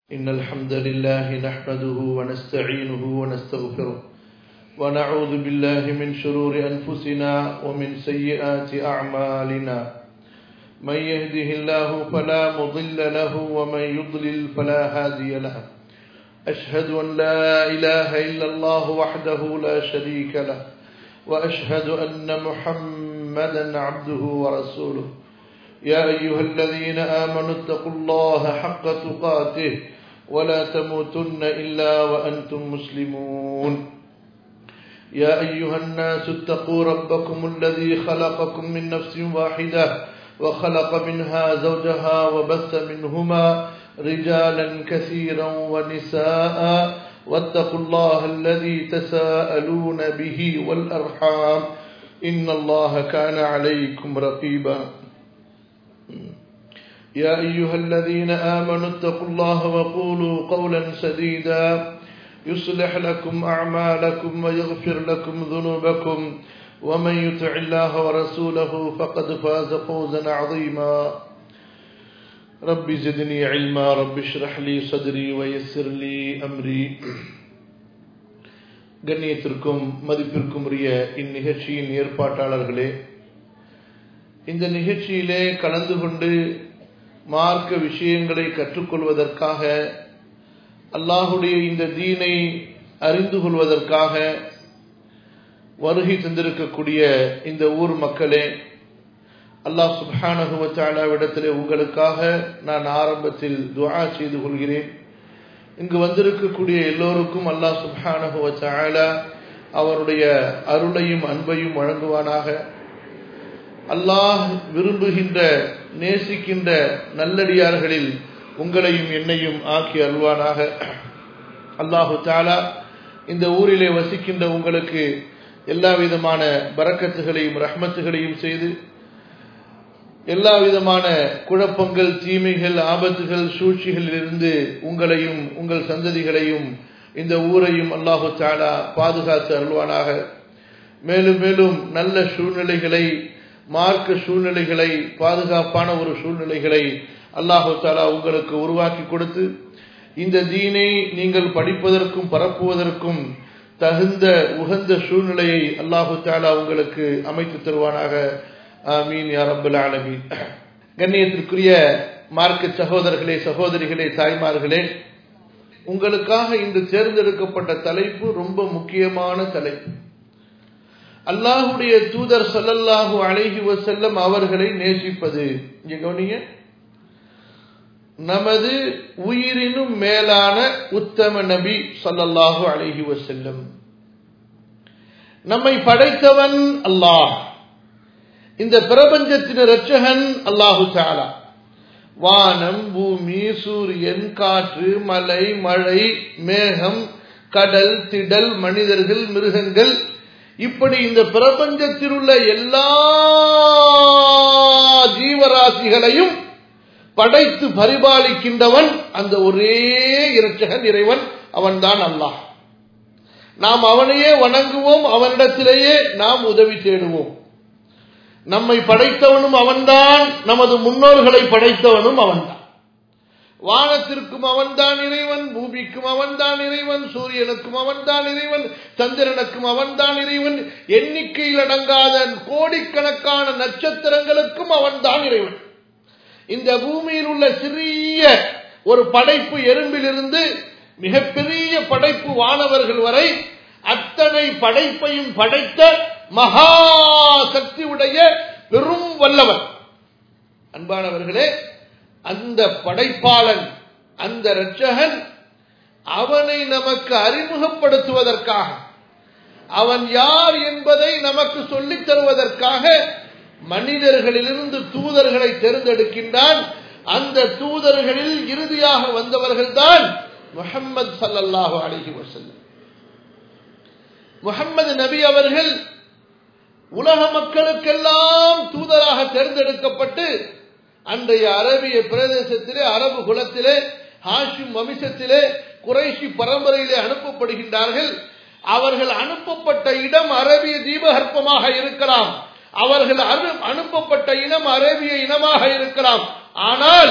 إن الحمد لله نحمده ونستعينه ونستغفره ونعوذ بالله من شرور أنفسنا ومن سيئات أعمالنا من يهده الله فلا مضل له ومن يضلل فلا هادي له أشهد أن لا إله إلا الله وحده لا شريك له وأشهد أن محمدا عبده ورسوله يا أيها الذين آمنوا اتقوا الله حق تقاته ولا تموتن إلا وأنتم مسلمون يا أيها الناس اتقوا ربكم الذي خلقكم من نفس واحدة وخلق منها زوجها وبث منهما رجالا كثيرا ونساء واتقوا الله الذي تساءلون به والأرحام إن الله كان عليكم رقيبا يا أيها الذين آمنوا اتقوا الله وقولوا قولا سديدا يصلح لكم أعمالكم ويغفر لكم ذنوبكم ومن يطع الله ورسوله فقد فاز فوزا عظيما رب زدني علما رب اشرح لي صدري ويسر لي أمري கண்ணியத்திற்கும் மதிப்பிற்கும் உரிய இந்நிகழ்ச்சியின் ஏற்பாட்டாளர்களே, இந்த நிகழ்ச்சியிலே கலந்து கொண்டு மார்க்க விஷயங்களை கற்றுக்கொள்வதற்காக, அல்லாஹுடைய இந்த தீனை அறிந்து கொள்வதற்காக வருகை தந்திருக்கக்கூடிய இந்த ஊர் மக்களே, அல்லாஹ் சுப்ஹானஹு வ தஆலாவிடத்திலே உங்களுக்காக நான் ஆரம்பத்தில் துஆ செய்து கொள்கிறேன். இங்கு வந்திருக்கக்கூடிய எல்லோருக்கும் அல்லாஹ் சுப்ஹானஹு வ தஆலா அவருடைய அருளையும் அன்பையும் வழங்குவானாக. அல்லாஹ் விரும்புகின்ற நேசிக்கின்ற நல்லடியார்களில் உங்களையும் என்னையும் ஆக்கி அருள்வானாக. அல்லாஹு தஆலா இந்த ஊரிலே வசிக்கின்ற உங்களுக்கு எல்லா விதமான பரக்கத்துகளையும் ரஹ்மத்துகளையும் செய்து, எல்லா விதமான குழப்பங்கள், தீமைகள், ஆபத்துகள், சூழ்ச்சிகளிலிருந்து உங்களையும் உங்கள் சந்ததிகளையும் இந்த ஊரையும் அல்லாஹு தஆலா பாதுகாத்து அருள்வானாக. மேலும் மேலும் நல்ல சூழ்நிலைகளை, மார்க்க சூழ்நிலைகளை, பாதுகாப்பான ஒரு சூழ்நிலைகளை அல்லாஹு தஆலா உங்களுக்கு உருவாக்கி கொடுத்து, இந்த தீனை நீங்கள் படிப்பதற்கும் பரப்புவதற்கும் தகுந்த உகந்த சூழ்நிலையை அல்லாஹு தஆலா உங்களுக்கு அமைத்து தருவானாக. ஆமீன் யா ரப்பல் ஆலமீன். கண்ணியத்திற்குரிய மார்க்க சகோதரர்களே, சகோதரிகளே, தாய்மார்களே, உங்களுக்காக இன்று தேர்ந்தெடுக்கப்பட்ட தலைப்பு ரொம்ப முக்கியமான தலைப்பு. அல்லாஹுடைய தூதர் ஸல்லல்லாஹு அலைஹி வஸல்லம் அவர்களை நேசிப்பது. இங்க கவனிங்க, நமது உயிரினும் மேலான உத்தம நபி ஸல்லல்லாஹு அலைஹி வஸல்லம். நம்மை படைத்தவன் அல்லாஹ், இந்த பிரபஞ்சத்தின் இரட்சகன் அல்லாஹு தஆலா. வானம், பூமி, சூரியன், காற்று, மலை, மழை, மேகம், கடல், திடல், மனிதர்கள், மிருகங்கள், இப்படி இந்த பிரபஞ்சத்தில் உள்ள எல்லா ஜீவராசிகளையும் படைத்து பரிபாலிக்கின்றவன் அந்த ஒரே இரட்சகன் இறைவன், அவன்தான் அல்லாஹ். நாம் அவனையே வணங்குவோம், அவனிடத்திலேயே நாம் உதவி தேடுவோம். நம்மை படைத்தவனும் அவன்தான், நமது முன்னோர்களை படைத்தவனும் அவன்தான். வானத்திற்கும் அவன்தான் இறைவன், பூமிக்கும் அவன்தான் இறைவன், சூரியனுக்கும் அவன்தான் இறைவன், சந்திரனுக்கும் அவன்தான் இறைவன், எண்ணிக்கையில் அடங்காத கோடிக்கணக்கான நட்சத்திரங்களுக்கும் அவன்தான் இறைவன். இந்த பூமியில் உள்ள சிறிய ஒரு படைப்பு எறும்பிலிருந்து மிகப்பெரிய படைப்பு வானவர்கள் வரை அத்தனை படைப்பையும் படைத்த மகா சக்தி உடைய பெரும் வல்லவன். அன்பானவர்களே, அந்த படைப்பாளன், அந்த இரட்சகன், அவனை நமக்கு அறிமுகப்படுத்துவதற்காக, அவன் யார் என்பதை நமக்கு சொல்லித் தருவதற்காக மனிதர்களிலிருந்து தூதர்களை தேர்ந்தெடுக்கின்றான். அந்த தூதர்களில் இறுதியாக வந்தவர்கள்தான் முஹம்மது ஸல்லல்லாஹு அலைஹி வஸல்லம். முஹம்மது நபி அவர்கள் உலக மக்களுக்கெல்லாம் தூதராக தேர்ந்தெடுக்கப்பட்டு அன்றைய அரபிய பிரதேசத்திலே, அரபு குலத்திலே, ஹாஷிம் வம்சத்திலே, குறைஷி பரம்பரையிலே அனுப்பப்படுகின்றார்கள். அவர்கள் அனுப்பப்பட்ட இடம் அரபிய தீபகற்பமாக இருக்கலாம், அவர்கள் அனுப்பப்பட்ட இனம் அரேபிய இனமாக இருக்கலாம். ஆனால்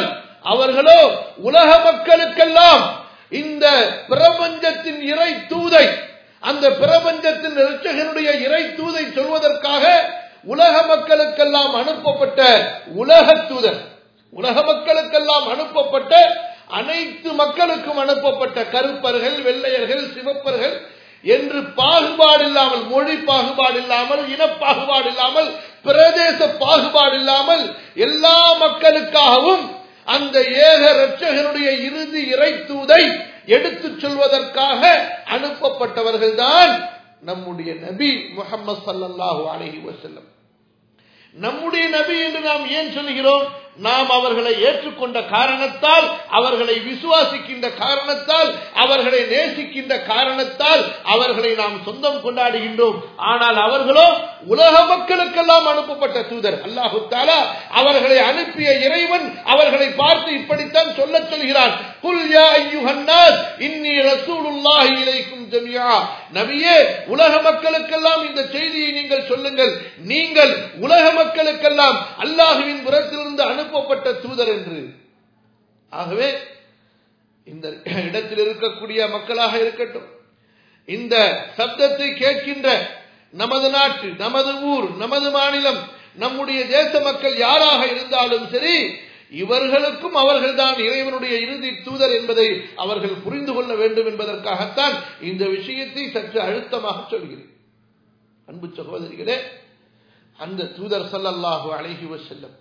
அவர்களோ உலக மக்களுக்கெல்லாம் இந்த பிரபஞ்சத்தின் இறை தூதை, அந்த பிரபஞ்சத்தின் இரட்சகனுடைய இறை தூதை சொல்வதற்காக உலக மக்களுக்கெல்லாம் அனுப்பப்பட்ட உலக தூதர், உலக மக்களுக்கெல்லாம் அனுப்பப்பட்ட அனைத்து மக்களுக்கும் அனுப்பப்பட்ட கருப்பர்கள், வெள்ளையர்கள், சிவப்பர்கள் என்று பாகுபாடு இல்லாமல், மொழி பாகுபாடு இல்லாமல், இனப்பாகுபாடு இல்லாமல், பிரதேச பாகுபாடு இல்லாமல் எல்லா மக்களுக்காகவும் அந்த ஏக இரட்சகனுடைய இறுதி இறை தூதை எடுத்துச் சொல்வதற்காக அனுப்பப்பட்டவர்கள் தான் நம்முடைய நபி முஹம்மது ஸல்லல்லாஹு அலைஹி வஸல்லம். நம்முடைய நபி என்று நாம் ஏன் சொல்கிறோம்? நாம் அவர்களை ஏற்றுக்கொண்ட காரணத்தால், அவர்களை விசுவாசிக்கின்ற காரணத்தால், அவர்களை நேசிக்கின்ற காரணத்தால் அவர்களை நாம் சொந்தம் கொண்டாடுகின்றோம். ஆனால் அவர்களோ உலக மக்களுக்கெல்லாம் அனுப்பப்பட்ட தூதர். அல்லாஹு தஆலா அவர்களை அனுப்பிய இறைவன் அவர்களை பார்த்து இப்படித்தான் சொல்லச் சொல்கிறான், குல் யா அய்யுஹன் நாஸ் இன்னி ரசூலுல்லாஹி இலைக்கும் ஜமீஆ. நபியே, உலக மக்களுக்கெல்லாம் இந்த செய்தியை நீங்கள் சொல்லுங்கள், நீங்கள் உலக மக்களுக்கெல்லாம் அல்லாஹ்வின் புறத்திலிருந்து அனுப்பப்பட்ட தூதர் என்று. ஆகவே இந்த இடத்தில் இருக்கக்கூடிய மக்களாக இருக்கட்டும், இந்த சப்தத்தை கேட்கின்ற நமது நாட்டு, நமது ஊர், நமது மாநிலம், நம்முடைய தேச மக்கள் யாராக இருந்தாலும் சரி, இவர்களுக்கும் அவர்கள்தான் இறைவனுடைய இறுதி தூதர் என்பதை அவர்கள் புரிந்து கொள்ள வேண்டும் என்பதற்காகத்தான் இந்த விஷயத்தை சற்று அழுத்தமாக சொல்கிறேன். அன்பு சகோதரிகளே, அந்த தூதர் ஸல்லல்லாஹு அலைஹி வஸல்லம்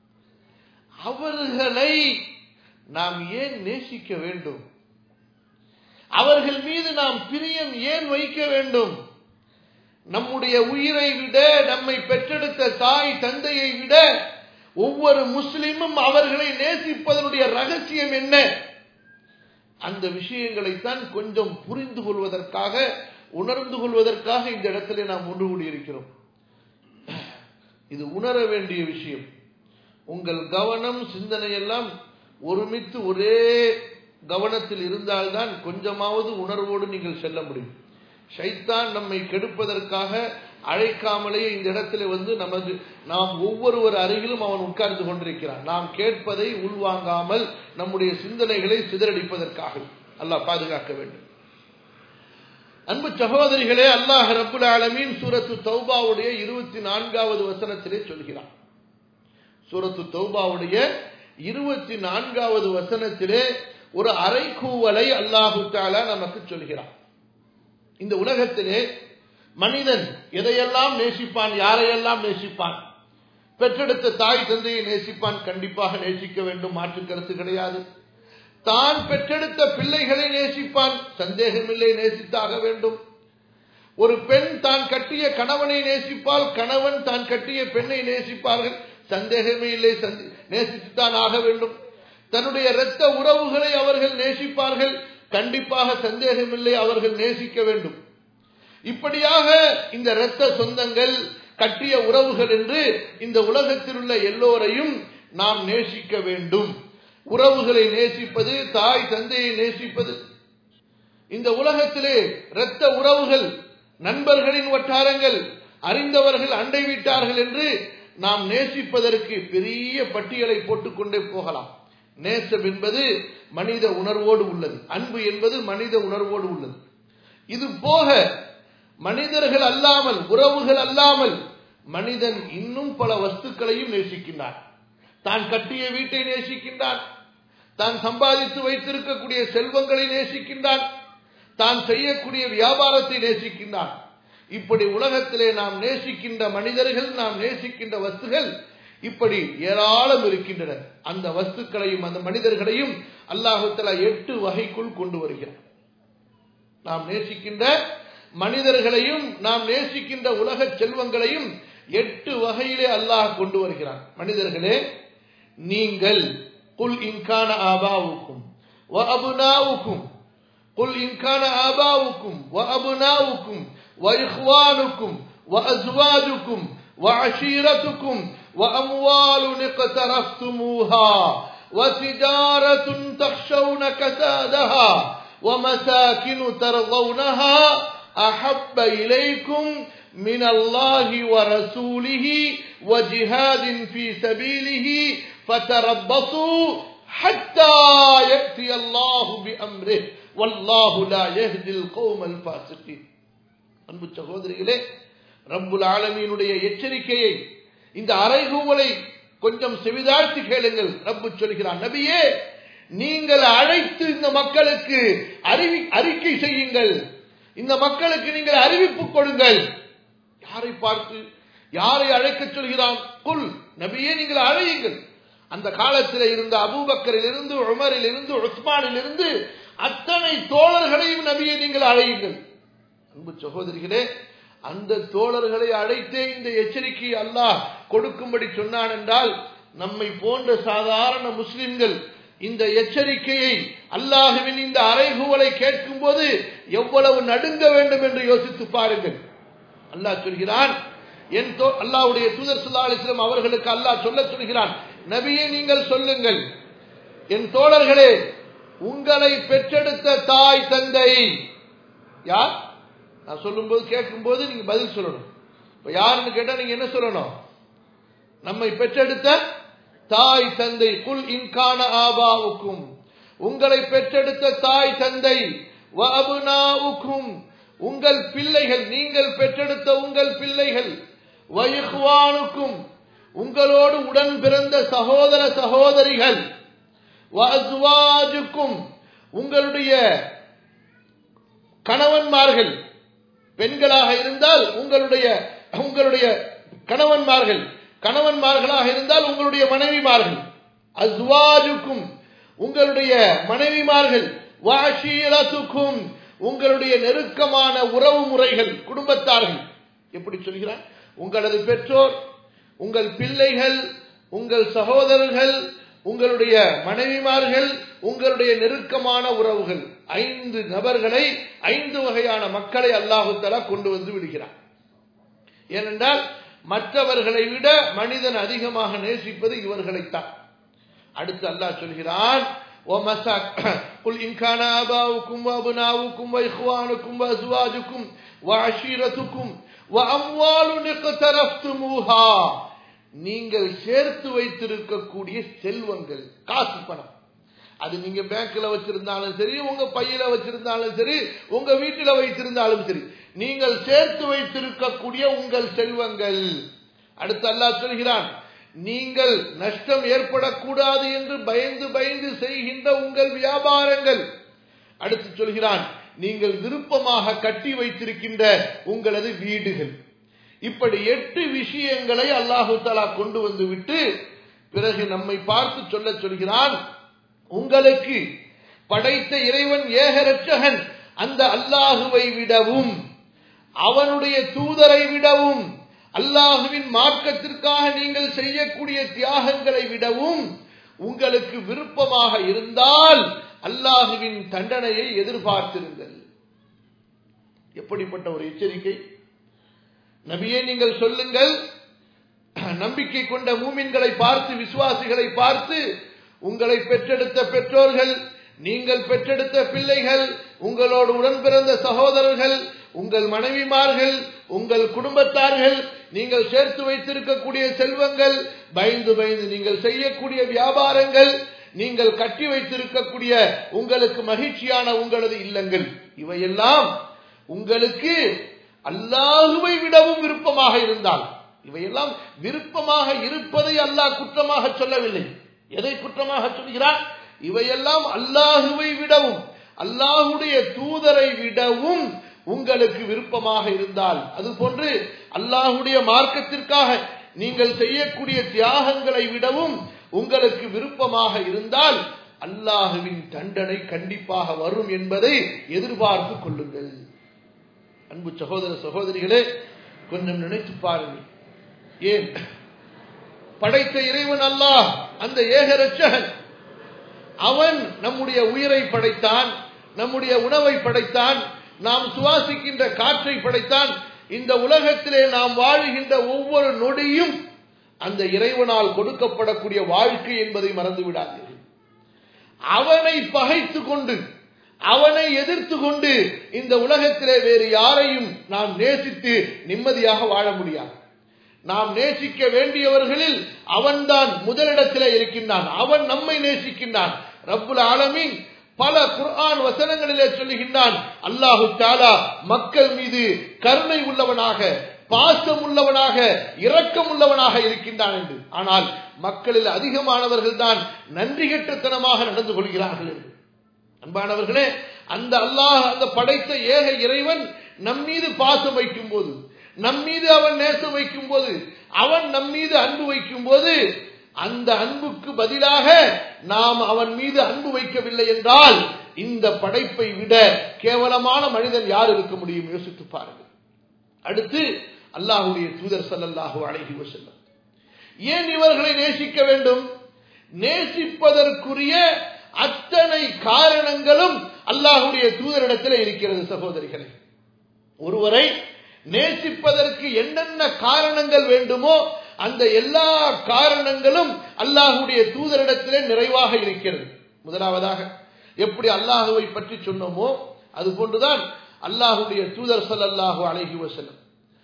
அவர்களை நாம் ஏன் நேசிக்க வேண்டும்? அவர்கள் மீது நாம் பிரியம் ஏன் வைக்க வேண்டும்? நம்முடைய உயிரை விட, நம்மை பெற்றெடுத்த தாய் தந்தையை விட ஒவ்வொரு முஸ்லிமும் அவர்களை நேசிப்பதனுடைய ரகசியம் என்ன? அந்த விஷயங்களைத்தான் கொஞ்சம் புரிந்து கொள்வதற்காக, உணர்ந்து கொள்வதற்காக இந்த இடத்துல நாம் ஒன்று கூடியிருக்கிறோம். இது உணர வேண்டிய விஷயம். உங்கள் கவனம், சிந்தனை எல்லாம் ஒருமித்து ஒரே கவனத்தில் இருந்தால்தான் கொஞ்சமாவது உணர்வோடு நீங்கள் செல்ல முடியும். ஷைத்தான் நம்மை கெடுப்பதற்காக அழைக்காமலேயே இந்த இடத்துல வந்து நாம் ஒவ்வொருவர் அருகிலும் அவன் உட்கார்ந்து கொண்டிருக்கிறான். நாம் கேட்பதை உள்வாங்காமல் நம்முடைய சிந்தனைகளை சிதறடிப்பதற்காக. அல்லாஹ் பாதுகாக்க வேண்டும். அன்பு சகோதரிகளே, அல்லாஹ் ரப்புல் ஆலமீன் சூரத்து தௌபாவுடைய 24வது வசனத்திலே சொல்கிறான். சூரத்து தௌபாவுடைய 24வது வசனத்திலே ஒரு அறைகூவலை அல்லாஹு தஆலா நமக்கு சொல்கிறான். இந்த உலகத்திலே மனிதன் எதையெல்லாம் நேசிப்பான், யாரையெல்லாம் நேசிப்பான்? பெற்றெடுத்த தாய் தந்தையை நேசிப்பான், கண்டிப்பாக நேசிக்க வேண்டும், மாற்று கருத்து கிடையாது. தான் பெற்றெடுத்த பிள்ளைகளை நேசிப்பான், சந்தேகமில்லை, நேசித்தாக வேண்டும். ஒரு பெண் தான் கட்டிய கணவனை நேசிப்பால், கணவன் தான் கட்டிய பெண்ணை நேசிப்பார்கள், சந்தேகமே இல்லை, நேசித்துத்தான் ஆக வேண்டும். தன்னுடைய இரத்த உறவுகளை அவர்கள் நேசிப்பார்கள், கண்டிப்பாக சந்தேகமில்லை, அவர்கள் நேசிக்க வேண்டும். இப்படியாக இந்த இரத்த சொந்தங்கள், கட்டிய உறவுகள் என்று இந்த உலகத்தில் உள்ள எல்லோரையும் நாம் நேசிக்க வேண்டும். உறவுகளை நேசிப்பது, தாய் தந்தையை நேசிப்பது, இந்த உலகத்திலே இரத்த உறவுகள், நண்பர்களின் வட்டாரங்கள், அறிந்தவர்கள், அண்டை வீட்டார்கள் என்று நாம் நேசிப்பதற்கு பெரிய பட்டியலை போட்டுக்கொண்டே போகலாம். நேசம் என்பது மனித உணர்வோடு உள்ளது, அன்பு என்பது மனித உணர்வோடு உள்ளது. இது போக மனிதர்கள் அல்லாமல், உறவுகள் அல்லாமல் மனிதன் இன்னும் பல வஸ்துக்களையும் நேசிக்கின்றான். தான் கட்டிய வீட்டை நேசிக்கின்றான், தான் சம்பாதித்து வைத்திருக்கக்கூடிய செல்வங்களை நேசிக்கின்றான், தான் செய்யக்கூடிய வியாபாரத்தை நேசிக்கின்றான். இப்படி உலகத்திலே நாம் நேசிக்கின்ற மனிதர்கள், நாம் நேசிக்கின்ற வஸ்துகள் இப்படி ஏராளம் இருக்கின்றன. அந்த வஸ்துக்களையும் அந்த மனிதர்களையும் அல்லாஹ் தஆலா 8 வகைக்குள் கொண்டு வருகிறார். நாம் நேசிக்கின்ற மனிதர்களையும் நாம் நேசிக்கின்ற உலக செல்வங்களையும் 8 வகையிலே அல்லாஹ் கொண்டு வருகிறான். மனிதர்களே, நீங்கள் குல் இன்கான ஆபாவுக்கும் வ அபுனாவுக்கும், குல் இன்கான ஆபாவுக்கும் வ அபுனாவுக்கும் வ இஹ்வானுக்கும் வ அஸ்வாஜுக்கும் வ அஷீரத்துக்கும் வ அம்வாலுன் இக்தரஃப்துமூஹா வ திஜாரத்துன் தக்ஷௌன கஸாதஹா வ மசாகினு தர்ضونها أحب إليكم من الله ورسوله وجهاد في سبيله فتربصوا ஹத்தா யத்தி அல்லாஹு பிஅம்ரிஹி வல்லாஹு லா யஹ்தில் கௌமல் ஃபாஸிகீன். அன்பு சகோதரிகளே, ரப்புல் ஆலமீனுடைய எச்சரிக்கையை, இந்த அறைகூவலை கொஞ்சம் செவிதாழ்த்தி கேளுங்கள். ரப்பு சொல்கிறான், நபியே நீங்கள் அழைத்து இந்த மக்களுக்கு அறிக்கை செய்யுங்கள், இந்த மக்களுக்கு நீங்கள் அறிவிப்பு கொடுங்கள். யாரை பார்த்து, யாரை அழைக்க சொல்கிறான்? குல், நபியே நீங்கள் அழையுங்கள். அந்த காலத்தில் இருந்த அபூபக்கரில் இருந்து, உமரில் இருந்து, உஸ்மானில் இருந்து அத்தனை தோழர்களையும் நபியை நீங்கள் அழையுங்கள். அன்பு சகோதரிகளே, அந்த தோழர்களை அழைத்தே இந்த எச்சரிக்கை அல்லாஹ் கொடுக்கும்படி சொன்னான் என்றால், நம்மை போன்ற சாதாரண முஸ்லிம்கள் இந்த எச்சரிக்கையை, அல்லாஹ்வின் இந்த அறைகூவலை கேட்கும் போது எவ்வளவு நடுங்க வேண்டும் என்று யோசித்து பாருங்கள். அல்லாஹ் சொல்கிறான், அல்லாஹ்வுடைய தூதர் ஸல்லல்லாஹு அலைஹி வஸல்லம் அவர்களுக்கு அல்லாஹ் சொல்கிறான், நபியே நீங்கள் சொல்லுங்கள், என் தோழர்களே, உங்களை பெற்றெடுத்த தாய் தந்தை யார்? நான் சொல்லும்போது கேட்கும்போது நீங்க பதில் சொல்லணும். இப்ப யாருன்னு கேட்டா நீங்க என்ன சொல்லணும்? நம்மை பெற்றெடுத்த தாய் தந்தை. குல் இன்கான ஆபாவுக்கும், உங்களை பெற்றெடுத்த தாய் தந்தை, வ அப்னாஉக்கும், உங்கள் பிள்ளைகள், நீங்கள் பெற்றெடுத்த உங்கள் பிள்ளைகள், வ இஹ்வானுக்கும், உங்களோடு உடன் பிறந்த சகோதர சகோதரிகள், வ அஸ்வாஜுக்கும், உங்களுடைய கணவன்மார்கள், பெண்களாக இருந்தால் உங்களுடைய கணவன்மார்கள், கணவன்மார்களாக இருந்தால் உங்களுடைய மனைவிமார்கள், அஸ்வாஜுக்கும், உங்களுடைய மனைவிமார்கள், வாஷீரத்துக்கும், உங்களுடைய நெருக்கமான உறவு முறைகள், குடும்பத்தார்கள். எப்படி சொல்கிறான்? உங்களது பெற்றோர், உங்கள் பிள்ளைகள், உங்கள் சகோதரர்கள், உங்களுடைய மனைவிமார்கள், உங்களுடைய நெருக்கமான உறவுகள். 5 நபர்களை, 5 வகையான மக்களை அல்லாஹ் தஆலா கொண்டு வந்து விடுகிறார். ஏனென்றால் மற்றவர்களை விட மனிதன் அதிகமாக நேசிப்பது இவர்களைத்தான். அடுத்து அல்லாஹ் சொல்கிறான், قل إن كان آباؤكم وأبناؤكم وإخوانكم وأزواجكم وعشيرتكم وأموال اقترفتموها, நீங்கள் சேர்த்து வைத்திருக்கக்கூடிய செல்வங்கள், காசு பணம், அது நீங்க பேங்க்ல வச்சிருந்தாலும் சரி, உங்க பையில வச்சிருந்தாலும் சரி, உங்க வீட்டில வைத்திருந்தாலும் சரி, நீங்கள் சேர்த்து வைத்திருக்கக்கூடிய உங்கள் செல்வங்கள். அடுத்து அல்லாஹ் சொல்கிறான், நீங்கள் நஷ்டம் ஏற்படக்கூடாது என்று பயந்து பயந்து செய்கின்ற உங்கள் வியாபாரங்கள். அடுத்து சொல்கிறான், நீங்கள் விருப்பமாக கட்டி வைத்திருக்கின்ற உங்களது வீடுகள். இப்படி 8 விஷயங்களை அல்லாஹு தஆலா கொண்டு வந்து விட்டு பிறகு நம்மை பார்த்து சொல்கிறான், உங்களுக்கு படைத்த இறைவன் ஏக இரட்சகன் அந்த அல்லாஹுவை விடவும், அவனுடைய தூதரை விடவும், அல்லாஹுவின் மார்க்கத்திற்காக நீங்கள் செய்யக்கூடிய தியாகங்களை விடவும் உங்களுக்கு விருப்பமாக இருந்தால் அல்லாஹுவின் தண்டனையை எதிர்பார்த்திருங்கள். எப்படிப்பட்ட ஒரு எச்சரிக்கை! நபியே நீங்கள் சொல்லுங்கள், நம்பிக்கை கொண்ட மூமின்களை பார்த்து, விசுவாசிகளை பார்த்து, உங்களை பெற்றெடுத்த பெற்றோர்கள், நீங்கள் பெற்றெடுத்த பிள்ளைகள், உங்களோடு உடன் பிறந்த சகோதரர்கள், உங்கள் மனைவிமார்கள், உங்கள் குடும்பத்தார்கள், நீங்கள் சேர்த்து வைத்திருக்கக்கூடிய செல்வங்கள், பயந்து பயந்து நீங்கள் செய்யக்கூடிய வியாபாரங்கள், நீங்கள் கட்டி வைத்திருக்கக்கூடிய உங்களுக்கு மகிழ்ச்சியான உங்களது இல்லங்கள், இவையெல்லாம் உங்களுக்கு அல்லாஹுவை விடவும் விருப்பமாக இருந்தால், இவையெல்லாம் விருப்பமாக இருப்பதை அல்லாஹ் குற்றமாக சொல்லவில்லை. எதை குற்றமாக சொல்கிறான்? இவையெல்லாம் அல்லாஹுவை விடவும், அல்லாஹுடைய தூதரை விடவும் உங்களுக்கு விருப்பமாக இருந்தால், அதுபோன்று அல்லாஹுடைய மார்க்கத்திற்காக நீங்கள் செய்யக்கூடிய தியாகங்களை விடவும் உங்களுக்கு விருப்பமாக இருந்தால் அல்லாஹுவின் தண்டனை கண்டிப்பாக வரும் என்பதை எதிர்பார்த்து கொள்ளுங்கள். அன்பு சகோதர சகோதரிகளே, கொஞ்சம் நினைத்து பாருங்கள். ஏன் படைத்த இறைவன் அல்லாஹ், அந்த ஏக இரட்சகன், அவன் நம்முடைய உயிரை படைத்தான், நம்முடைய உணவை படைத்தான், நாம் சுவாசிக்கின்ற காற்றை படைத்தான். இந்த உலகத்திலே நாம் வாழுகின்ற ஒவ்வொரு நொடியும் அந்த இறைவனால் கொடுக்கப்படக்கூடிய வாழ்க்கை என்பதை மறந்து விடாதீர்கள். அவனை பகைத்து கொண்டு, அவனை எதிர்த்து கொண்டு இந்த உலகத்திலே வேறு யாரையும் நாம் நேசித்து நிம்மதியாக வாழ முடியாது. நாம் நேசிக்க வேண்டியவர்களில் அவன்தான் முதலிடத்திலே இருக்கின்றான். அவன் நம்மை நேசிக்கின்றான். ரப்புல் ஆலமீன் பல குர்ஆன் வசனங்களிலே சொல்லுகின்றான், அல்லாஹு தஆலா மக்கள் மீது கருணை உள்ளவனாக, பாசம் உள்ளவனாக, இரக்கம் உள்ளவனாக இருக்கின்றான் என்று. ஆனால் மக்களில் அதிகமானவர்கள் தான் நன்றி கெட்டத்தனமாக நடந்து கொள்கிறார்கள் என்று. அன்பானவர்களே, அந்த அல்லாஹ், அந்த படைத்த ஏக இறைவன் நம் மீது பாசம் வைக்கும் போது, நம் மீது அவன் நேசம் வைக்கும் போது, அவன் நம் மீது அன்பு வைக்கும் போது, அந்த அன்புக்கு பதிலாக நாம் அவன் மீது அன்பு வைக்கவில்லை என்றால் இந்த படைப்பை விட கேவலமான மனிதன் யார் இருக்க முடியும்? யோசித்து பாருங்கள். அடுத்து அல்லாஹ்வுடைய தூதர் ஸல்லல்லாஹு அலைஹி வஸல்லம் ஏன் இவர்களை நேசிக்க வேண்டும்? நேசிப்பதற்குரிய அத்தனை காரணங்களும் அல்லாஹ்வுடைய தூதரிடத்தில் இருக்கிறது. சகோதரிகளே, ஒருவரை நேசிப்பதற்கு என்னென்ன காரணங்கள் வேண்டுமோ அந்த எல்லா காரணங்களும் அல்லாஹ்வுடைய தூதரிடத்திலே நிறைவாக இருக்கிறது. முதலாவதாக எப்படி அல்லாஹ்வை பற்றி சொன்னோமோ அதுபோன்றுதான் அல்லாஹ்வுடைய தூதர் ஸல்லல்லாஹு அலைஹி வஸல்லம்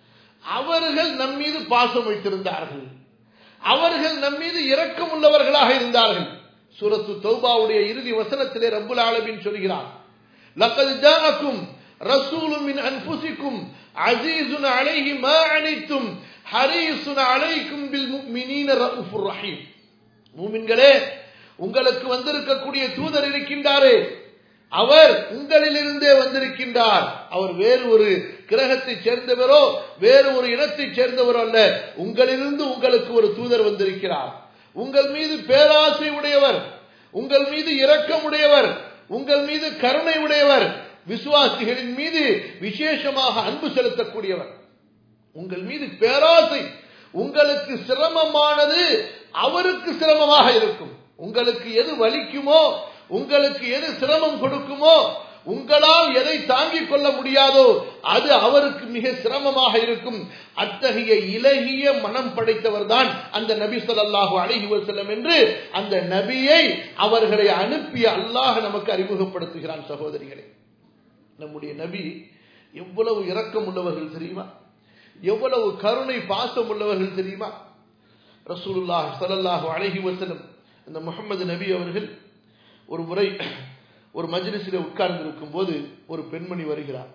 அவர்கள் நம் மீது பாசம் வைத்திருந்தார்கள். அவர்கள் நம் மீது இரக்கம் உள்ளவர்களாக இருந்தார்கள். சூரத்து தௌபாவுடைய இறுதி வசனத்திலே ரப்புல் ஆலமீன் சொல்கிறார், லக்கத் ஜாஅக்கும் ரசூலுன் மின் அன்ஃபுசிக்கும் அஸீஸுன் அலைஹி மா அனித்தும் ஹரீஸுன் அலைக்கும் பில் முஃமினீன ரഊஃபுர் ரஹீம். மூமின்களே, உங்களுக்கு வந்திருக்கக்கூடிய தூதர் இருக்கின்றாரே, அவர் உங்களிலிருந்தே வந்திருக்கின்றார். அவர் வேறு ஒரு கிரகத்தை சேர்ந்தவரோ வேறு ஒரு இனத்தை சேர்ந்தவரோ அல்ல. உங்களிலிருந்து உங்களுக்கு ஒரு தூதர் வந்திருக்கிறார். உங்கள் மீது பேராசை உடையவர், உங்கள் மீது இரக்கம் உடையவர், உங்கள் மீது கருணை உடையவர், விசுவாசிகளின் மீது விசேஷமாக அன்பு செலுத்தக்கூடியவர். உங்கள் மீது பேராசை, உங்களுக்கு சிரமமானது அவருக்கு சிரமமாக இருக்கும். உங்களுக்கு எது வலிக்குமோ, உங்களுக்கு எது சிரமம் கொடுக்குமோ, உங்களால் எதை தாங்கிக் கொள்ள முடியாதோ அது அவருக்கு மிக சிரமமாக இருக்கும். அத்தகைய இலகிய மனம் படைத்தவர் தான் அந்த நபி ஸல்லல்லாஹு அலைஹி வஸல்லம் என்று அந்த நபியை அவர்களை அனுப்பிய அல்லாஹ் நமக்கு அறிமுகப்படுத்துகிறான். சகோதரிகளே, நம்முடைய நபி எவ்வளவு இரக்கம் உள்ளவர்கள் தெரியுமா? எவ்வளவு கருணை பாசம் உள்ளவர்கள் தெரியுமா? ரசூலுல்லாஹ் ஸல்லல்லாஹு அலைஹி வஸல்லம் அந்த முஹம்மது நபி அவர்கள் ஒரு முறை ஒரு மஜ்லிஸிலே உட்கார்ந்து இருக்கும் போது ஒரு பெண்மணி வருகிறார்.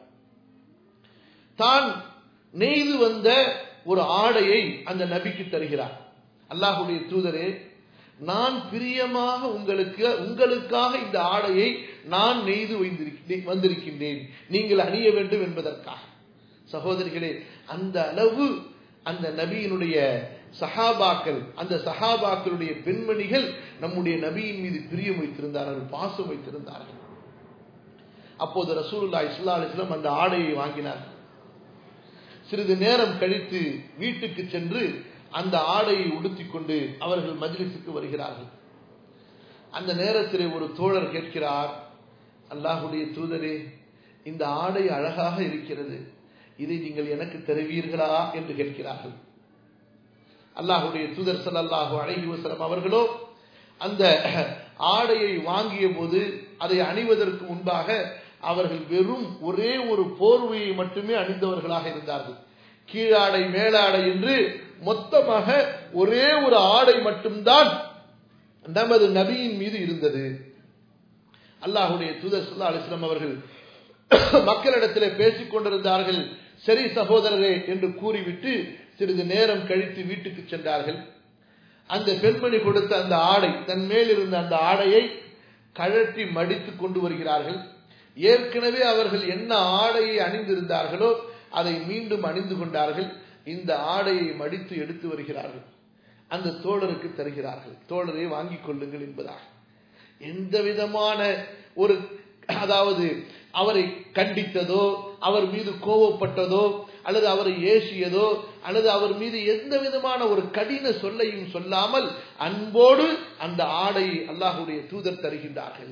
தான் நெய்து வந்த ஒரு ஆடையை அந்த நபிக்கு தருகிறார். அல்லாஹ்வுடைய தூதரே, நான் பிரியமாக உங்களுக்காக இந்த ஆடையை நான் நெய்து வந்திருக்கின்றேன், நீங்கள் அணிய வேண்டும் என்பதற்காக. சகோதரிகளே, அந்த அளவு அந்த நபியினுடைய சஹாபாக்கள், அந்த சஹாபாக்களுடைய பெண்மணிகள் நம்முடைய நபியின் மீது பிரியம் வைத்திருந்தார்கள், பாசம் வைத்திருந்தார்கள். அப்போது ரசூலுல்லாஹி ஸல்லல்லாஹு அலைஹி வஸல்லம் அந்த ஆடையை வாங்கினார். சிறிது நேரம் கழித்து வீட்டுக்கு சென்று அந்த ஆடையை உடுத்திக் கொண்டு அவர்கள் மஜ்லிஸுக்கு வருகிறார்கள். அந்த நேரத்தில் ஒரு தோழர் கேட்கிறார், அல்லாஹ்வுடைய தூதரே, இந்த ஆடை அழகாக இருக்கிறது, இதை நீங்கள் எனக்கு தருவீர்களா என்று கேட்கிறார்கள். அல்லாஹ்வுடைய தூதர் ஸல்லல்லாஹு அலைஹி வஸல்லம் அவர்களோ அந்த ஆடையை வாங்கிய போது அதை அணிவதற்கு முன்பாக அவர்கள் வெறும் ஒரே ஒரு போர்வையை மட்டுமே அணிந்தவர்களாக இருந்தார்கள். கீழாடை மேலாடை என்று மொத்தமாக ஒரே ஒரு ஆடை மட்டும்தான் நமது நபியின் மீது இருந்தது. அல்லாஹ்வுடைய தூதர் ஸல்லல்லாஹு அலைஹி வஸல்லம் அவர்கள் மக்களிடத்திலே பேசிக் கொண்டிருந்தார்கள். சரி சகோதரரே என்று கூறிவிட்டு சிறிது நேரம் கழித்து வீட்டுக்கு சென்றார்கள். அந்த பெண்மணி கொடுத்த அந்த ஆடை, தன் மேல் இருந்த அந்த ஆடையை கழற்றி மடித்து கொண்டு வருகிறார்கள். ஏற்கனவே அவர்கள் என்ன ஆடையை அணிந்திருந்தார்களோ அதை மீண்டும் அணிந்து கொண்டார்கள். இந்த ஆடையை மடித்து எடுத்து வருகிறார்கள். அந்த தோழருக்கு தருகிறார்கள். தோழரை வாங்கிக் கொள்ளுங்கள் என்பதாக. எந்த விதமான ஒரு, அதாவது அவரை கண்டித்ததோ, அவர் மீது கோபப்பட்டதோ, அல்லது அவரை ஏசியதோ, அல்லது அவர் மீது எந்த விதமான ஒரு கடின சொல்லையும் சொல்லாமல் அன்போடு அந்த ஆடையை அல்லாஹ்வுடைய தூதர் தருகின்றார்கள்.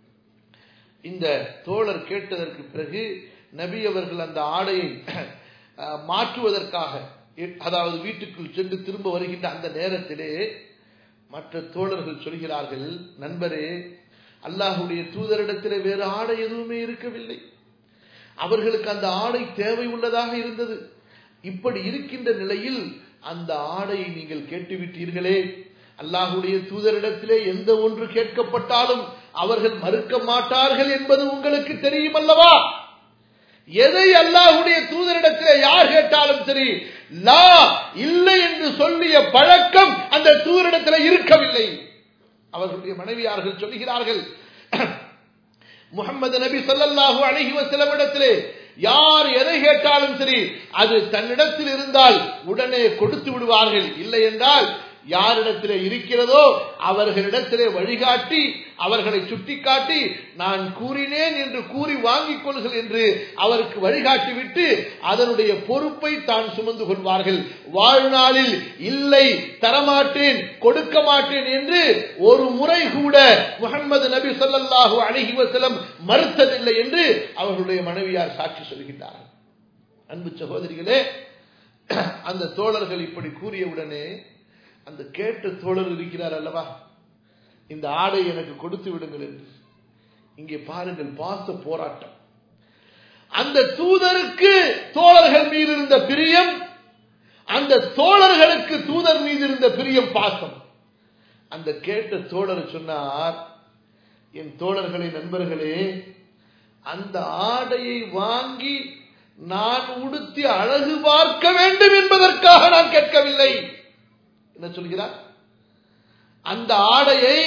இந்த தோழர் கேட்டதற்கு பிறகு நபி அவர்கள் அந்த ஆடையை மாற்றுவதற்காக, அதாவது வீட்டுக்குள் சென்று திரும்ப வருகின்ற அந்த நேரத்திலே மற்ற தோழர்கள் சொல்கிறார்கள், நண்பரே, அல்லாஹ்வுடைய தூதரிடத்திலே வேறு ஆடை எதுவுமே இருக்கவில்லை, அவர்களுக்கு அந்த ஆடை தேவை உள்ளதாக இருந்தது. இப்படி இருக்கின்ற நிலையில் அந்த ஆடையை நீங்கள் கேட்டுவிட்டீர்களே, அல்லாஹ்வுடைய தூதரிடத்திலே எந்த ஒன்று கேட்கப்பட்டாலும் அவர்கள் மறுக்க மாட்டார்கள் என்பது உங்களுக்கு தெரியும் அல்லவா? எதை அல்லாஹ்வுடைய தூதரிடத்திலே யார் கேட்டாலும் சரி, லா இல்லை என்று சொல்லிய பழக்கம் அந்த தூதரிடத்திலே இருக்கவில்லை. அவர்களுடைய மனைவியார்கள் சொல்கிறார்கள், முஹம்மது நபி ஸல்லல்லாஹு அலைஹி வஸல்லம் இடத்திலே யார் எதை கேட்டாலும் சரி அது தன்னிடத்தில் இருந்தால் உடனே கொடுத்து விடுவார்கள். இல்லை என்றால் யாரிடத்திலே இருக்கிறதோ அவர்களிடத்திலே வழிகாட்டி அவர்களை சுட்டிக்காட்டி நான் கூறினேன் என்று கூறி வாங்கிக் கொள்கள் என்று அவருக்கு வழிகாட்டி விட்டு அதனுடைய பொறுப்பை தான் சுமந்து கொள்வார்கள். வாழ்நாளில் இல்லை, தரமாட்டேன், கொடுக்க மாட்டேன் என்று ஒரு முறை கூட முஹம்மது நபி ஸல்லல்லாஹு அலைஹி வஸல்லம் மறுத்ததில்லை என்று அவர்களுடைய மனைவியார் சாட்சி சொல்கின்றார்கள். அன்பு சகோதரிகளே, அந்த தோழர்கள் இப்படி கூறியவுடனே அந்த கேட்ட தோழர் இருக்கிறார் அல்லவா, இந்த ஆடை எனக்கு கொடுத்து விடுங்கள் என்று. இங்கே பாருங்கள், பாச போராட்டம். அந்த தூதருக்கு தோழர்கள் மீது இருந்த பிரியம், அந்த தோழர்களுக்கு தூதர் மீது இருந்த பிரியம், பாசம். அந்த கேட்ட தோழர் சொன்னார், என் தோழர்களே, நண்பர்களே, அந்த ஆடையை வாங்கி நான் உடுத்தி அழகு பார்க்க வேண்டும் என்பதற்காக நான் கேட்கவில்லை. என்ன சொல்கிறார்? அந்த ஆடையை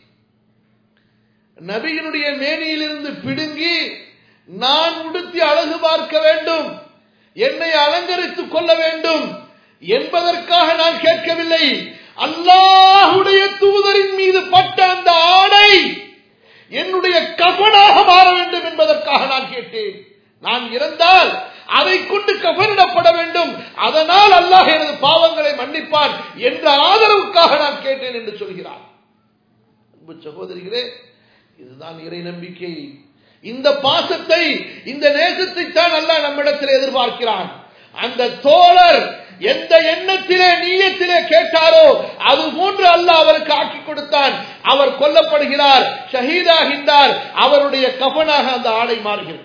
நபியினுடைய மேனியிலிருந்து பிடுங்கி நான் உடுத்தி அழகு பார்க்க வேண்டும், என்னை அலங்கரித்துக் கொள்ள வேண்டும் என்பதற்காக நான் கேட்கவில்லை. அல்லாஹ்வுடைய தூதரின் மீது பட்ட அந்த ஆடை என்னுடைய கஃனாக மாற வேண்டும் என்பதற்காக நான் கேட்டேன். நான் இறந்தால் அதை கொண்டு கஃனிடப்பட வேண்டும், அதனால் அல்லாஹ் எனது பாவங்களை மன்னிப்பான் என்ற ஆதரவுக்காக நான் கேட்டேன் என்று சொல்கிறார். அன்பு சகோதரிகளே, இதுதான் இறை நம்பிக்கை. இந்த பாசத்தை, இந்த நேசத்தை தான் அல்லாஹ் நம்மிடத்தில் எதிர்பார்க்கிறான். அந்த தோழர் எந்த எண்ணத்திலே நீயத்திலே கேட்டாரோ அது போன்று அல்லாஹ் அவருக்கு ஆக்கி கொடுத்தான். அவர் கொல்லப்படுகிறார், ஷஹீதாகின்றார், அவருடைய கஃனாக அந்த ஆடை மாறுகிறது.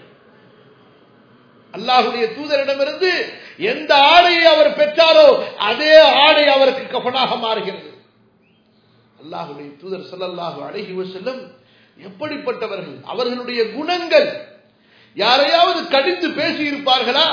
அல்லாஹ்வுடைய தூதரிடமிருந்து எந்த ஆடையை அவர் பெற்றாரோ அதே ஆடை அவருக்கு கஃனாக மாறுகிறது. அல்லாஹ்வுடைய தூதர் ஸல்லல்லாஹு அலைஹி வஸல்லம் எப்படிப்பட்டவர்கள், அவர்களுடைய குணங்கள். யாரையாவது கடிந்து பேசி இருப்பார்களா?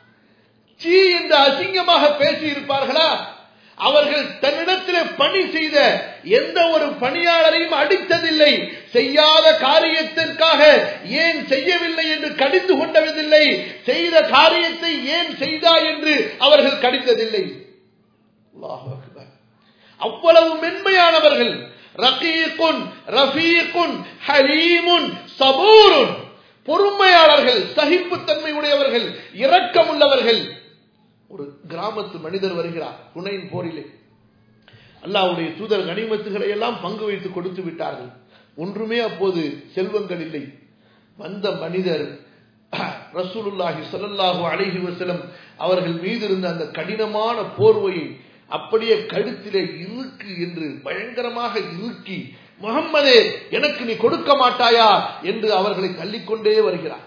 சீ என்று அசிங்கமாக பேசி இருப்பார்களா? அவர்கள் தன்னிடத்திலே பணி செய்த எந்த ஒரு பணியாளரையும் அடித்ததில்லை. செய்யாத காரியத்திற்காக ஏன் செய்யவில்லை என்று கடிந்து கொண்டதில்லை. செய்த காரியத்தை ஏன் செய்தாய் என்று அவர்கள் கடித்ததில்லை. அல்லாஹு அக்பர். அவ்வளவு மென்மையானவர்கள். ரகீகுன் ரஃபீகுன் ஹலீமுன் சபூருன். பொறுமையாளர்கள், சகிப்புத்தன்மை உடையவர்கள், இரக்கமுள்ளவர்கள். ஒரு கிராமத்து மனிதர் வருகிறார் ஹுனைன் போரிலே. அல்லாஹ்வுடைய தூதர் கனிமத்துகளை எல்லாம் பங்கு வைத்து கொடுத்து விட்டார்கள். ஒன்றுமே அப்போது செல்வங்கள் இல்லை. வந்த மனிதர் ரசூலுல்லாஹி ஸல்லல்லாஹு அலைஹி வஸல்லம் அவர்கள் மீது இருந்த அந்த கடினமான போர்வையை அப்படியே கழுத்திலே இறுக்கு என்று பயங்கரமாக இறுக்கி, முஹம்மதே எனக்கு நீ கொடுக்க மாட்டாயா என்று அவர்களை தள்ளிக்கொண்டே வருகிறார்.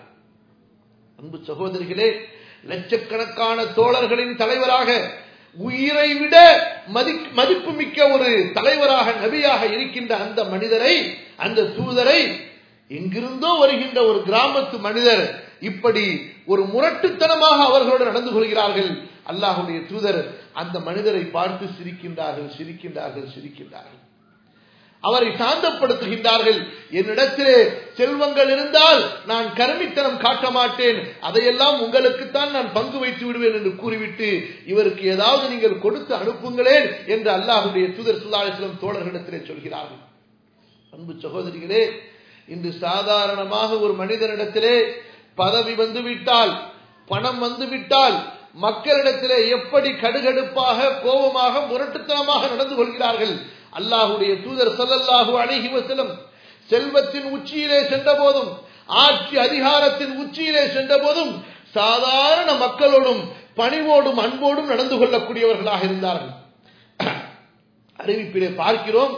அன்பு சகோதரிகளே, லட்சக்கணக்கான தோழர்களின் தலைவராக, உயிரை விட மதிப்பு மிக்க ஒரு தலைவராக, நபியாக இருக்கின்ற அந்த மனிதரை, அந்த தூதரை, எங்கிருந்தோ வருகின்ற ஒரு கிராமத்து மனிதர் இப்படி ஒரு முரட்டுத்தனமாக அவர்களோடு நடந்து கொள்கிறார்கள். அல்லாஹ்வுடைய தூதர் அந்த மனிதரை பார்த்து சிரிக்கின்றார்கள், சிரிக்கின்றார்கள், சிரிக்கின்றார்கள். அவரை சாந்தப்படுத்துகின்றார்கள். என்னிடத்திலே செல்வங்கள் இருந்தால் நான் கருமித்தனம் காட்ட மாட்டேன், அதையெல்லாம் உங்களுக்குத்தான் நான் பங்கு வைத்து விடுவேன் என்று கூறிவிட்டு, இவருக்கு ஏதாவது நீங்கள் கொடுத்து அனுப்புங்களேன் என்று அல்லாஹ்வுடைய தூதர் ஸல்லல்லாஹு அலைஹி வஸல்லம் தோழர்களிடத்திலே சொல்கிறார்கள். அன்பு சகோதரிகளே, இன்று சாதாரணமாக ஒரு மனிதனிடத்திலே பதவி வந்துவிட்டால், பணம் வந்துவிட்டால், மக்களிடத்திலே எப்படி கடுகடுப்பாக, கோபமாக, முரட்டுத்தனமாக நடந்து கொள்கிறார்கள். அல்லாஹ்வுடைய தூதர் ஸல்லல்லாஹு அலைஹி வஸல்லம் செல்வத்தின் உச்சியிலே சென்ற போதும், ஆட்சி அதிகாரத்தின் உச்சியிலே சென்ற போதும் சாதாரண மக்களோடும் பணிவோடும் அன்போடும் நடந்து கொள்ளக்கூடியவர்களாக இருந்தார்கள். அறிவிப்பிலே பார்க்கிறோம்,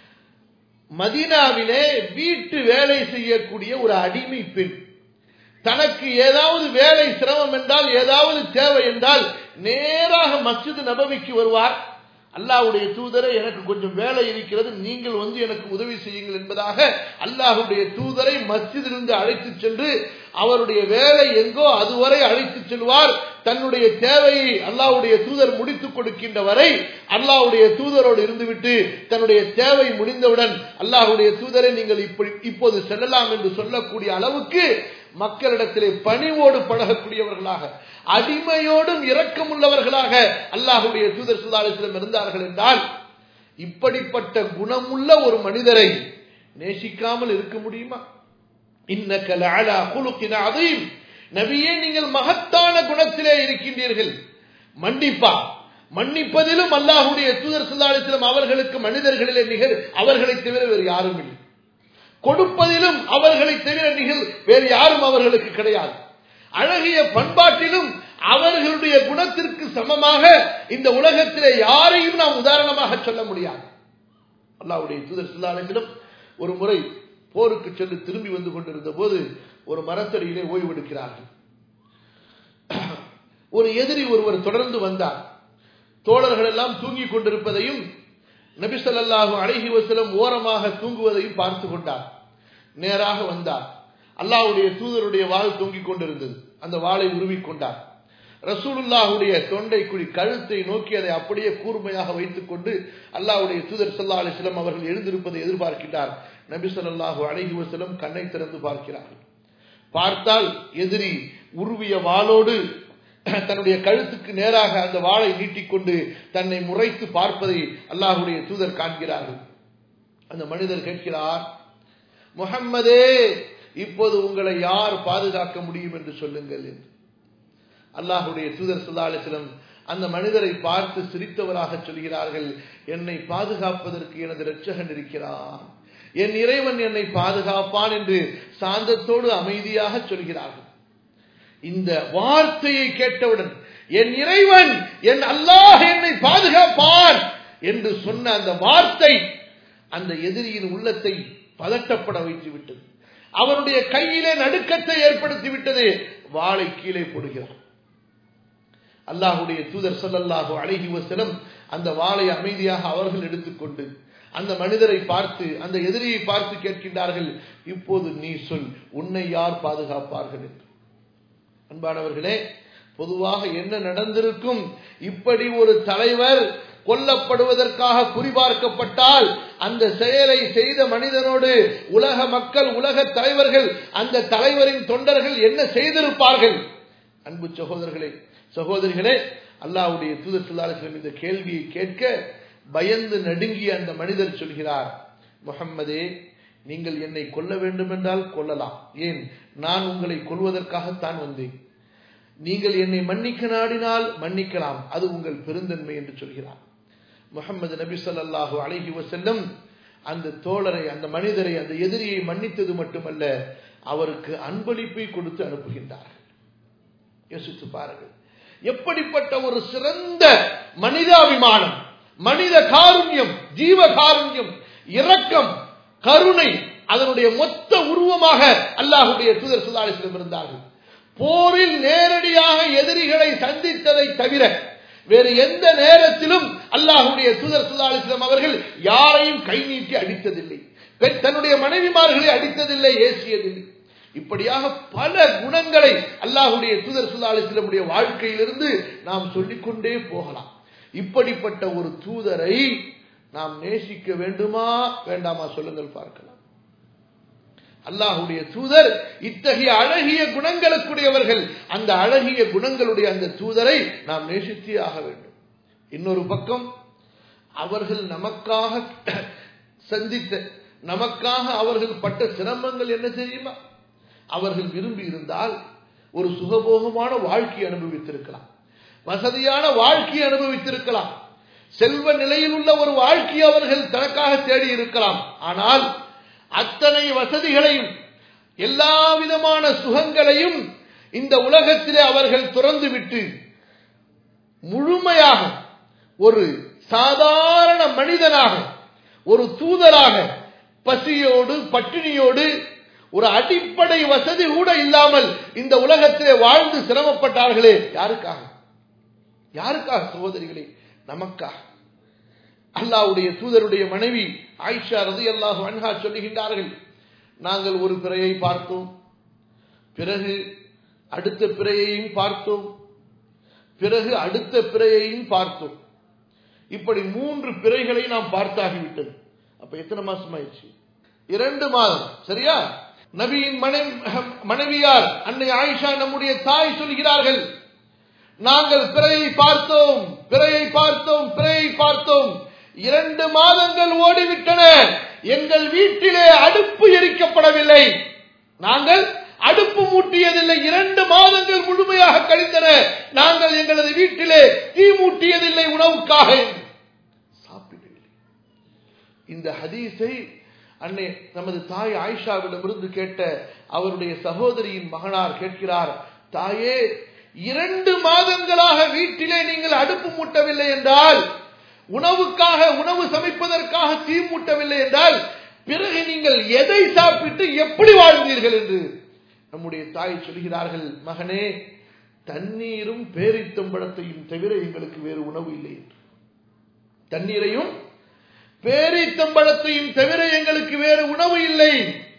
மதீனாவிலே வீட்டு வேலை செய்யக்கூடிய ஒரு அடிமை பெண் தனக்கு ஏதாவது வேலை சிரமம் என்றால், ஏதாவது தேவை என்றால் நேராக மஸ்ஜித் நபவிக்கு வருவார். அல்லாஹ்வுடைய தூதரை, எனக்கு கொஞ்சம் வேலை இருக்கிறது, நீங்கள் வந்து எனக்கு உதவி செய்யுங்கள் என்பதாக அல்லாஹ்வுடைய தூதரை மஸ்ஜிதிலிருந்து அழைத்து சென்று அவருடைய வேலை எங்கோ அதுவரை அழைத்து செல்வார். தன்னுடைய தேவையை அல்லாஹ்வுடைய தூதர் முடித்துக் கொடுக்கின்ற வரை அல்லாஹ்வுடைய தூதரோடு இருந்துவிட்டு தன்னுடைய தேவை முடிந்தவுடன் அல்லாஹ்வுடைய தூதரை நீங்கள் இப்போது செல்லலாம் என்று சொல்லக்கூடிய அளவுக்கு மக்களிடத்திலே பணிவோடு பழகக்கூடியவர்களாக, அடிமையோடும் இரக்கமுள்ளவர்களாக அல்லாஹ்வுடைய தூதர் ஸல்லல்லாஹு அலைஹி வஸல்லம் இருந்தார்கள் என்றால், இப்படிப்பட்ட குணமுள்ள ஒரு மனிதரை நேசிக்காமல் இருக்க முடியுமா? இன்னக லஅலா குலுகின் அதீம், நபியே நீங்கள் மகத்தான குணத்திலே இருக்கின்றீர்கள். மன்னிப்பதிலும் அல்லாஹ்வுடைய தூதர் ஸல்லல்லாஹு அலைஹி வஸல்லம் அவர்களுக்கு மனிதர்களிலே நிகர் அவர்களை தவிர வேறு யாரும் இல்லை. கொடுப்பதிலும் அவர்களை தவிர நிகழ் வேறு யாரும் அவர்களுக்கு கிடையாது. அழகிய பண்பாட்டிலும் அவர்களுடைய குணத்திற்கு சமமாக இந்த உலகத்திலே யாரையும் நாம் உதாரணமாக சொல்ல முடியாது. அல்லாஹ்வுடைய தூதர் ஸல்லல்லாஹு அலைஹி வஸல்லம் ஒரு முறை போருக்கு சென்று திரும்பி வந்து கொண்டிருந்த போது ஒரு மரத்தடியிலே ஓய்வெடுக்கிறார்கள். ஒரு எதிரி ஒருவர் தொடர்ந்து வந்தார். தோழர்கள் எல்லாம் தூங்கிக் கொண்டிருப்பதையும் நபி ஸல்லல்லாஹு அலைஹி வஸல்லம் ஓரமாக தூங்குவதையும் பார்த்து கொண்டார். நேராக வந்தார். அல்லாஹ்வுடைய தூதருடைய வாள் தொங்கிக் கொண்டிருந்தது. அந்த வாளை உருவிக் கொண்டார். ரசூலுல்லாஹுடைய தொண்டை குழி கழுத்தை நோக்கி அதை அப்படியே கூர்மையாக வைத்துக் கொண்டு அல்லாஹ்வுடைய தூதர் ஸல்லல்லாஹு அலைஹி வஸல்லம் அவர்கள் எழுந்திருப்பதை எதிர்பார்க்கிறார். நபி ஸல்லல்லாஹு அலைஹி வஸல்லம் கண்ணை திறந்து பார்க்கிறார்கள். பார்த்தால் எதிரி உருவிய வாளோடு தன்னுடைய கழுத்துக்கு நேராக அந்த வாளை நீட்டிக்கொண்டு தன்னை முறைத்து பார்ப்பதை அல்லாஹ்வுடைய தூதர் காண்கிறார்கள். அந்த மனிதர் கேட்கிறார், முஹம்மதே, இப்போது உங்களை யார் பாதுகாக்க முடியும் என்று சொல்லுங்கள் என்று. அல்லாஹ்வுடைய தூதர் ஸல்லல்லாஹு அலைஹி வஸல்லம் அந்த மனிதரை பார்த்து சிரித்தவராக சொல்கிறார்கள், என்னை பாதுகாப்பதற்கு எனது இரட்சகன் இருக்கிறான், என் இறைவன் என்னை பாதுகாப்பான் என்று சாந்தத்தோடு அமைதியாக சொல்கிறார்கள். இந்த வார்த்தையை கேட்டவுடன் என் இறைவன், என் அல்லாஹ் என்னை பாதுகாப்பான் என்று சொன்ன அந்த வார்த்தை அந்த எதிரியின் உள்ளத்தை பதட்டப்பட வைத்து விட்டது. அவருடைய கையிலே நடுக்கத்தை ஏற்படுத்தி விட்டது. வாளை கீழே போடுகிறார். அல்லாஹ்வுடைய தூதர் ஸல்லல்லாஹு அலைஹி வஸல்லம் அந்த வாளை அமைதியாக அவர்கள் எடுத்துக்கொண்டு அந்த மனிதரை பார்த்து, அந்த எதிரியை பார்த்து கேட்கின்றார்கள், இப்போது நீ சொல், உன்னை யார் பாதுகாப்பார்கள் என்று. அன்பானவர்களே, பொதுவாக என்ன நடந்திருக்கும்? இப்படி ஒரு தலைவர் கொல்லப்படுவதற்காக குறிபார்க்கப்பட்டால் அந்த செயலை செய்த மனிதனோடு உலக மக்கள், உலக தலைவர்கள், அந்த தலைவரின் தொண்டர்கள் என்ன செய்திருப்பார்கள்? அன்பு சகோதரர்களே, சகோதரிகளே, அல்லாஹ்வுடைய தூதர் ஸல்லல்லாஹு அலைஹி வஸல்லம் இந்த கேள்வியை கேட்க பயந்து நடுங்கிய அந்த மனிதர் சொல்கிறார், முஹம்மதே, நீங்கள் என்னை கொல்ல வேண்டும் என்றால் கொல்லலாம். ஏன், நான் உங்களை கொல்வதற்காகத்தான் வந்தேன். நீங்கள் என்னை மன்னிக்க நாடினால் மன்னிக்கலாம், அது உங்கள் பெருந்தன்மை என்று சொல்கிறார். முஹம்மது நபி ஸல்லல்லாஹு அலைஹி வஸல்லம் அந்த தோழரை, அந்த மனிதரை, அந்த எதிரியை மன்னித்தது மட்டுமல்ல, அவருக்கு அன்பளிப்பை கொடுத்து அனுப்புகின்றார்கள். யோசித்து பாருங்கள், எப்படிப்பட்ட ஒரு சிறந்த மனிதாபிமானம், மனித காருண்யம், ஜீவ காருண்யம், இரக்கம், கருணை, அதனுடைய மொத்த உருவமாக அல்லாஹ்வுடைய தூதர் ஸல்லல்லாஹு அலைஹி வஸல்லம் இருந்தார்கள். போரில் நேரடியாக எதிரிகளை சந்தித்ததை தவிர வேறு எந்த நேரத்திலும் அல்லாஹ்வுடைய தூதர் ஸல்லல்லாஹு அலைஹி வஸல்லம் அவர்கள் யாரையும் கை நீட்டி அடித்ததில்லை, தன்னுடைய மனைவிமார்களை அடித்ததில்லை, ஏசியதில்லை. இப்படியாக பல குணங்களை அல்லாஹ்வுடைய தூதர் ஸல்லல்லாஹு அலைஹி வஸல்லம் வாழ்க்கையிலிருந்து நாம் சொல்லிக்கொண்டே போகலாம். இப்படிப்பட்ட ஒரு தூதரை நாம் நேசிக்க வேண்டுமா வேண்டாமா சொல்லுங்கள் பார்க்கலாம். அல்லாஹ்வுடைய தூதர் இத்தகைய அழகிய குணங்களுக்குடையவர்கள். அந்த அழகிய குணங்களுடைய அந்த தூதரை நாம் நேசித்தே ஆக வேண்டும். இன்னொரு பக்கம் அவர்கள் நமக்காக சந்தித்த, நமக்காக அவர்கள் பட்ட சிரமங்கள் என்ன தெரியுமா? அவர்கள் விரும்பி இருந்தால் ஒரு சுகபோகமான வாழ்க்கை அனுபவித்திருக்கலாம், வசதியான வாழ்க்கையை அனுபவித்திருக்கலாம், செல்வ நிலையில் உள்ள ஒரு வாழ்க்கையை அவர்கள் தனக்காக தேடி இருக்கலாம். ஆனால் அத்தனை வசதிகளையும் எல்லா விதமான சுகங்களையும் இந்த உலகத்திலே அவர்கள் துறந்துவிட்டு முழுமையாக ஒரு சாதாரண மனிதனாக, ஒரு தூதராக, பசியோடு பட்டினியோடு ஒரு அடிப்படை வசதி கூட இல்லாமல் இந்த உலகத்திலே வாழ்ந்து சிரமப்பட்டார்களே, யாருக்காக? யாருக்காக சகோதரிகளே? நமக்காக. அல்லாஹ்வுடைய தூதருடைய மனைவி ஆயிஷா ரலியல்லாஹு அன்ஹா சொல்லுகின்றார்கள், நாங்கள் ஒரு பிறையை பார்த்தோம், பிறகு அடுத்த பிறையையும் பார்த்தோம், பிறகு அடுத்த பிறையையும் பார்த்தோம். இப்படி 3 பிறைகளை நாம் பார்த்தாகிவிட்டது. அப்ப எத்தனை மாசம் ஆயிடுச்சு? 2 மாதம். சரியா? நபியின் மனைவியார் அன்னை ஆயிஷா நம்முடைய தாய் சொல்கிறார்கள், நாங்கள் பிறையை பார்த்தோம், பிறையை பார்த்தோம், பிறையை பார்த்தோம். 2 மாதங்கள் ஓடிவிட்டன. எங்கள் வீட்டிலே அடுப்பு எரிக்கப்படவில்லை, நாங்கள் அடுப்பு மூட்டியதில்லை. 2 மாதங்கள் முழுமையாக கழிந்தன, நாங்கள் எங்களது வீட்டிலே தீ மூட்டியதில்லை உணவுக்காக. சாப்பிடவில்லை. இந்த ஹதீஸை அன்னை நமது தாய் ஆயிஷாவிடமிருந்து கேட்ட அவருடைய சகோதரியின் மகனார் கேட்கிறார், தாயே, 2 மாதங்களாக வீட்டிலே நீங்கள் அடுப்பு மூட்டவில்லை என்றால், உணவுக்காக உணவு சமைப்பதற்காக தீ மூட்டவில்லை என்றால், பிறகு நீங்கள் எதை சாப்பிட்டு எப்படி வாழ்ந்தீர்கள் என்று நம்முடைய தாய் சொல்கிறார்கள், மகனே, தண்ணீரும் பேரித்தம்பழத்தையும் தவிர எங்களுக்கு வேறு உணவு இல்லை என்று. தண்ணீரையும் பேரித்தம்பழத்தையும் தவிர எங்களுக்கு வேறு உணவு இல்லை.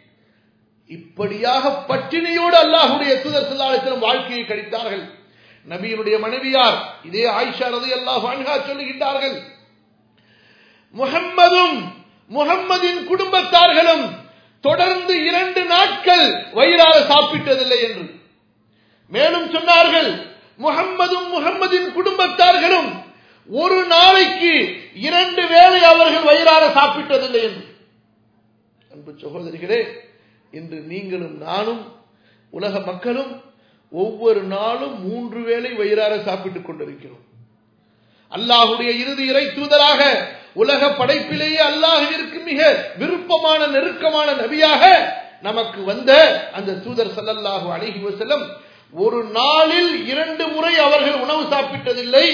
இப்படியாக பட்டினியோடு அல்லாஹ்வுடைய தூதர் ஸல்லல்லாஹு அலைஹி வஸல்லம் வாழ்க்கையை கழித்தார்கள். நபியினுடைய மனைவியார் இதே ஆயிஷா ரலியல்லாஹு அன்ஹா சொல்லுகின்றார்கள், முஹம்மதும் முஹம்மதின் குடும்பத்தார்களும் தொடர்ந்து 2 நாட்கள் வயிறார சாப்பிட்டதில்லை என்று. மேலும் சொன்னார்கள், முஹம்மதும் முஹம்மதின் குடும்பத்தார்களும் ஒரு நாளைக்கு 2 வேளை அவர்கள் வயிறார சாப்பிட்டதில்லை என்று. அன்பு சகோதரிகளே, இன்று நீங்களும் நானும் உலக மக்களும் ஒவ்வொரு நாளும் 3 வேளை வயிறார சாப்பிட்டுக் கொண்டிருக்கிறோம். அல்லாஹ்வுடைய இறுதி இறை தூதராக உலக படைப்பிலேயே அல்லாஹ்விற்கு மிக விருப்பமான நெருக்கமான நபியாக நமக்கு வந்த அந்த தூதர் ஸல்லல்லாஹு அலைஹி வஸல்லம் ஒரு நாளில் 2 முறை அவர்கள் உணவு சாப்பிட்டதில்லை.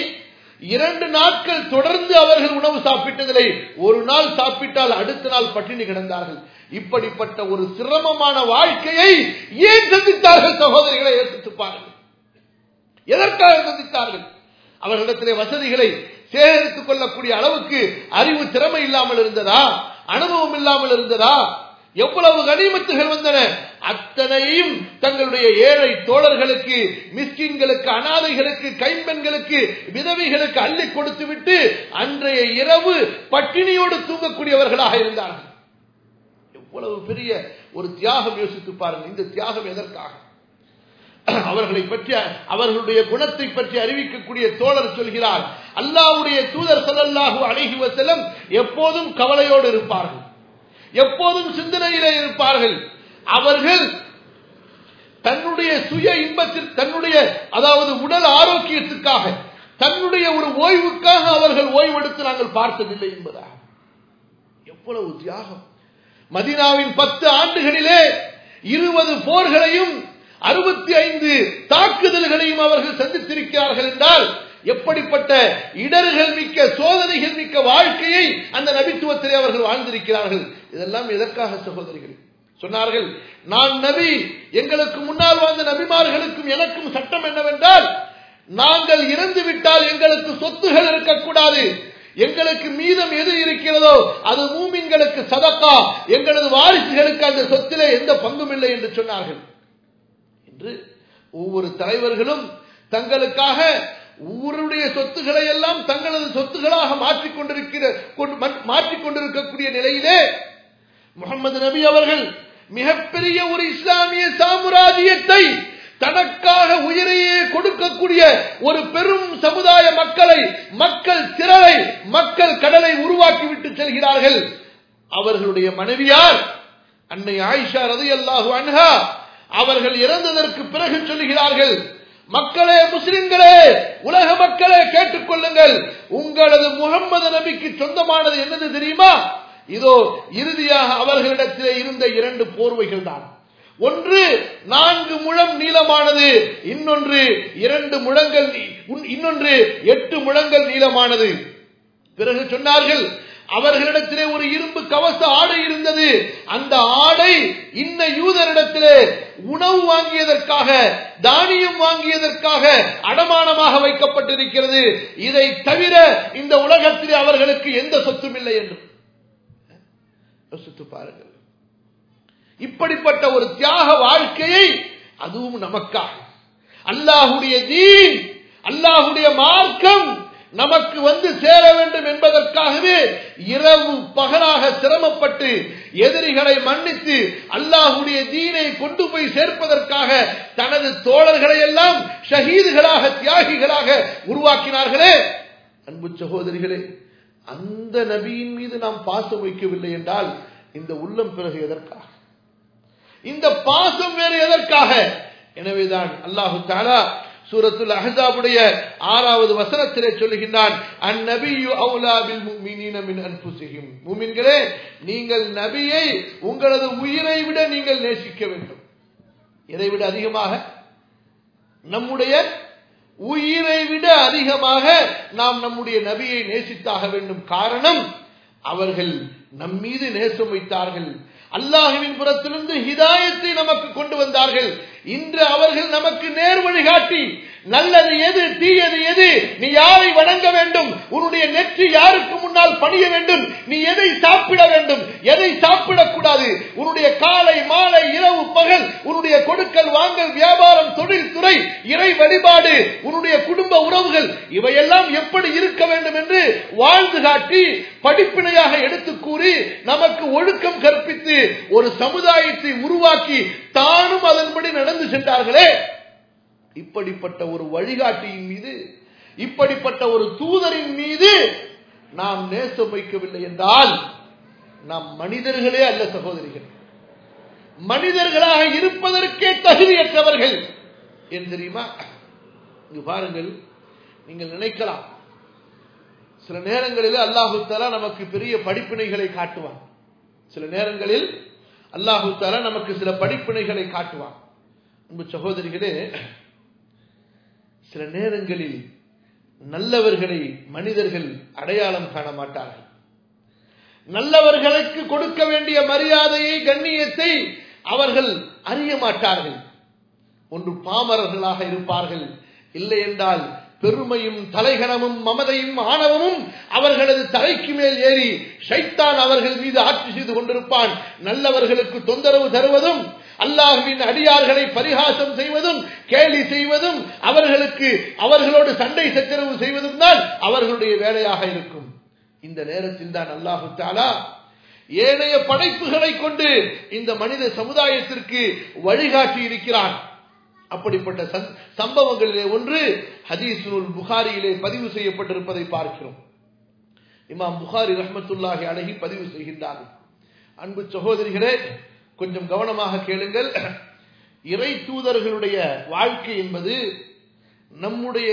2 நாட்கள் தொடர்ந்து அவர்கள் உணவு சாப்பிட்டதில்லை. ஒரு நாள் சாப்பிட்டால் அடுத்த நாள் பட்டினி கிடந்தார்கள். இப்படிப்பட்ட ஒரு சிரமமான வாழ்க்கையை ஏன் சந்தித்தார்கள் சகோதரிகளை? யோசித்து பாருங்கள். எதற்காக சந்தித்தார்கள்? அவர்களிடத்திலே வசதிகளை சேகரித்துக் கொள்ளக்கூடிய அளவுக்கு அறிவு திறமை இல்லாமல் இருந்ததா? அனுபவம் இல்லாமல் இருந்ததா? எவ்வளவு கனிமத்துகள் வந்தன, அத்தனையும் தங்களுடைய ஏழை தோழர்களுக்கு, மிஸ்கின்களுக்கு, அனாதைகளுக்கு, கைம்பெண்களுக்கு, விதவைகளுக்கு அள்ளி கொடுத்து விட்டு அன்றைய இரவு பட்டினியோடு தூங்கக்கூடியவர்களாக இருந்தார்கள். எவ்வளவு பெரிய ஒரு தியாகம் யோசித்து பாருங்கள். இந்த தியாகம் எதற்காக? அவர்களை பற்றி, அவர்களுடைய குணத்தை பற்றி அறிவிக்கக்கூடிய தோழர் சொல்கிறார், அல்லாஹ்வுடைய தூதர் ஸல்லல்லாஹு அலைஹி வஸல்லம் எப்போதும் கவலையோடு இருப்பார்கள், எப்போதும் சிந்தனையிலே இருப்பார்கள். அவர்கள் தன்னுடைய சுய இன்பத்தில், தன்னுடைய அதாவது உடல் ஆரோக்கியத்துக்காக, தன்னுடைய ஒரு ஓய்வுக்காக அவர்கள் ஓய்வெடுத்து நாங்கள் பார்த்ததில்லை என்பதாக. எவ்வளவு தியாகம்! மதீனாவின் 10 ஆண்டுகளிலே 20 போர்களையும் 65 தாக்குதல்களையும் அவர்கள் சந்தித்திருக்கிறார்கள் என்றால், எப்படிப்பட்ட இடர்கள் மிக்க, சோதனைகள் மிக்க வாழ்க்கையை அந்த நபித்துவத்திலே அவர்கள் வாழ்ந்திருக்கிறார்கள். இதெல்லாம் எதற்காக சகோதரிகள்? சொன்னார்கள், நான் நபி, எங்களுக்கு முன்னால் வாழ்ந்த நபிமார்களுக்கும் எனக்கும் சட்டம் என்னவென்றால், நாங்கள் இறந்து விட்டால் எங்களுக்கு சொத்துகள் இருக்கக்கூடாது, எங்களுக்கு மீதம் எது இருக்கிறதோ அது மூமின்களுக்கு சதகா, எங்களது வாரிசுகளுக்கு அந்த சொத்திலே எந்த பங்கும் இல்லை என்று சொன்னார்கள். என்று ஒவ்வொரு தலைவர்களும் தங்களுக்காக ஊருடைய சொத்துக்களை எல்லாம் தங்களது சொத்துக்களாக மாற்றிக்கொண்டிருக்கக்கூடிய நிலையிலே முஹம்மது நபி அவர்கள் மிகப்பெரிய ஒரு இஸ்லாமிய சாம்ராஜ்யத்தை, தனக்காக உயிரையே கொடுக்கக்கூடிய ஒரு பெரும் சமுதாய மக்களை, மக்கள் திரளை, மக்கள் கடலை உருவாக்கிவிட்டு செல்கிறார்கள். அவர்களுடைய மனைவியார் அன்னை ஆயிஷா ரலியல்லாஹு அன்ஹா அவர்கள் இறந்ததற்கு பிறகு சொல்லுகிறார்கள், மக்களே, முஸ்லிம்களே, உலக மக்களே, கேட்டுக்கொள்ளுங்கள், உங்களது முஹம்மது நபிக்கு சொந்தமானது என்னது தெரியுமா? இதோ இறுதியாக அவர்களிடத்திலே இருந்த 2 போர்வைகள் தான். ஒன்று 4 முழம் நீளமானது, இன்னொன்று 2 முழங்கள், இன்னொன்று 8 முழங்கள் நீளமானது. பிறகு சொன்னார்கள், அவர்களிடத்திலே ஒரு இரும்பு கவச ஆடை இருந்தது. அந்த ஆடை இன்ன யூதரிடத்திலே உணவு வாங்கியதற்காக, தானியம் வாங்கியதற்காக அடமானமாக வைக்கப்பட்டிருக்கிறது. இதை தவிர இந்த உலகத்திலே அவர்களுக்கு எந்த சொத்தும் இல்லை என்று யோசித்து பாருங்கள். இப்படிப்பட்ட ஒரு தியாக வாழ்க்கையை, அதுவும் நமக்காக, அல்லாஹுடைய தீன், அல்லாஹுடைய மார்க்கம் நமக்கு வந்து சேர வேண்டும் என்பதற்காகவே இரவு பகலாக சிரமப்பட்டு எதிரிகளை மன்னித்து அல்லாஹுடைய தீனை கொண்டு போய் சேர்ப்பதற்காக தனது தோழர்களை எல்லாம் ஷஹீதுகளாக, தியாகிகளாக உருவாக்கினார்களே. அன்பு சகோதரிகளே, அந்த நபியின் மீது நாம் பாசம் வைக்கவில்லை என்றால் இந்த உள்ளம் பிறகு எதற்காக? இந்த பாசம் வேறு எதற்காக? எனவேதான் அல்லாஹு தஆலா சூரத்துல் அஹ்ஸாபுடைய 6வது வசனத்திலே சொல்லுகின்றான், அந்நபியு அவுலா பில் முஃமினீன மின் அன்ஃபுஸிஹிம். முஃமின்களே, நீங்கள் நபியை உங்களது உயிரை விட நீங்கள் நேசிக்க வேண்டும். இதை விட அதிகமாக, நம்முடைய உயிரை விட அதிகமாக நாம் நம்முடைய நபியை நேசித்தாக வேண்டும். காரணம், அவர்கள் நம்மீது நேசம் வைத்தார்கள், அல்லாஹ்வின் புறத்திலிருந்து ஹிதாயத்தை நமக்கு கொண்டு வந்தார்கள். இன்று அவர்கள் நமக்கு நேர் வழிகாட்டி, நல்லது எது, தீயது எது, நீ யாரை வணங்க வேண்டும், உன்னுடைய நெற்றி யாருக்கு முன்னால் பணிய வேண்டும், நீ எதை சாப்பிட வேண்டும், எதை சாப்பிடக்கூடாது, உன்னுடைய காலை மாலை இரவு பகல், உன்னுடைய கொடுக்கல் வாங்கல், வியாபாரம், தொழில் துறை, இறை வழிபாடு, உன்னுடைய குடும்ப உறவுகள், இவையெல்லாம் எப்படி இருக்க வேண்டும் என்று வாழ்ந்து காட்டி படிப்பினையாக எடுத்து கூறி நமக்கு ஒழுக்கம் கற்பித்து ஒரு சமுதாயத்தை உருவாக்கி தானும் அதன்படி நடந்து சென்றார்களே. இப்படிப்பட்ட ஒரு வழிகாட்டியின் மீது, இப்படிப்பட்ட ஒரு தூதரின் மீது நாம் நேசம் வைக்கவில்லை என்றால் நாம் மனிதர்களே அல்ல சகோதரிகள். மனிதர்களாக இருப்பதற்கே தகுதியற்றவர்கள். ஏன் தெரியுமா? இங்கு பாருங்கள், நீங்கள் நினைக்கலாம், சில நேரங்களில் அல்லாஹு தஆலா நமக்கு பெரிய படிப்பினைகளை காட்டுவான். சில நேரங்களில் அல்லாஹு தஆலா நமக்கு சில படிப்பினைகளை காட்டுவான். அன்பு சகோதரிகளே, சில நேரங்களில் நல்லவர்களை மனிதர்கள் அடையாளம் காண மாட்டார்கள். நல்லவர்களுக்கு கொடுக்க வேண்டிய மரியாதையை, கண்ணியத்தை அவர்கள் அறிய மாட்டார்கள். ஒன்று பாமரர்களாக இருப்பார்கள், இல்லை என்றால் பெருமையும் தலைகனமும் மமதையும் ஆணவமும் அவர்களது தலைக்கு மேல் ஏறி ஷைத்தான் அவர்கள் மீது ஆட்சி செய்து கொண்டிருப்பான். நல்லவர்களுக்கு தொந்தரவு தருவதும், அல்லாஹ்வின் அடியார்களை பரிகாசம் செய்வதும், கேலி செய்வதும், அவர்களோடு சண்டை சச்சரவு செய்வதும் தான் அவர்களுடைய வேலையாக இருக்கும். இந்த நேரத்தில் தான் அல்லாஹு தஆலா ஏனைய படைப்புகளை கொண்டு இந்த மனித சமுதாயத்திற்கு வழிகாட்டி இருக்கிறான். அப்படிப்பட்ட சம்பவங்களிலே ஒன்று ஹதீஸுல் புகாரியிலே பதிவு செய்யப்பட்டிருப்பதை பார்க்கிறோம். இமாம் புகாரி ரஹ்மத்துல்லாஹி அலைஹி பதிவு செய்கின்றார்கள். அன்பு சகோதரிகளே, கொஞ்சம் கவனமாக கேளுங்கள். இறை தூதர்களுடைய வாழ்க்கை என்பது நம்முடைய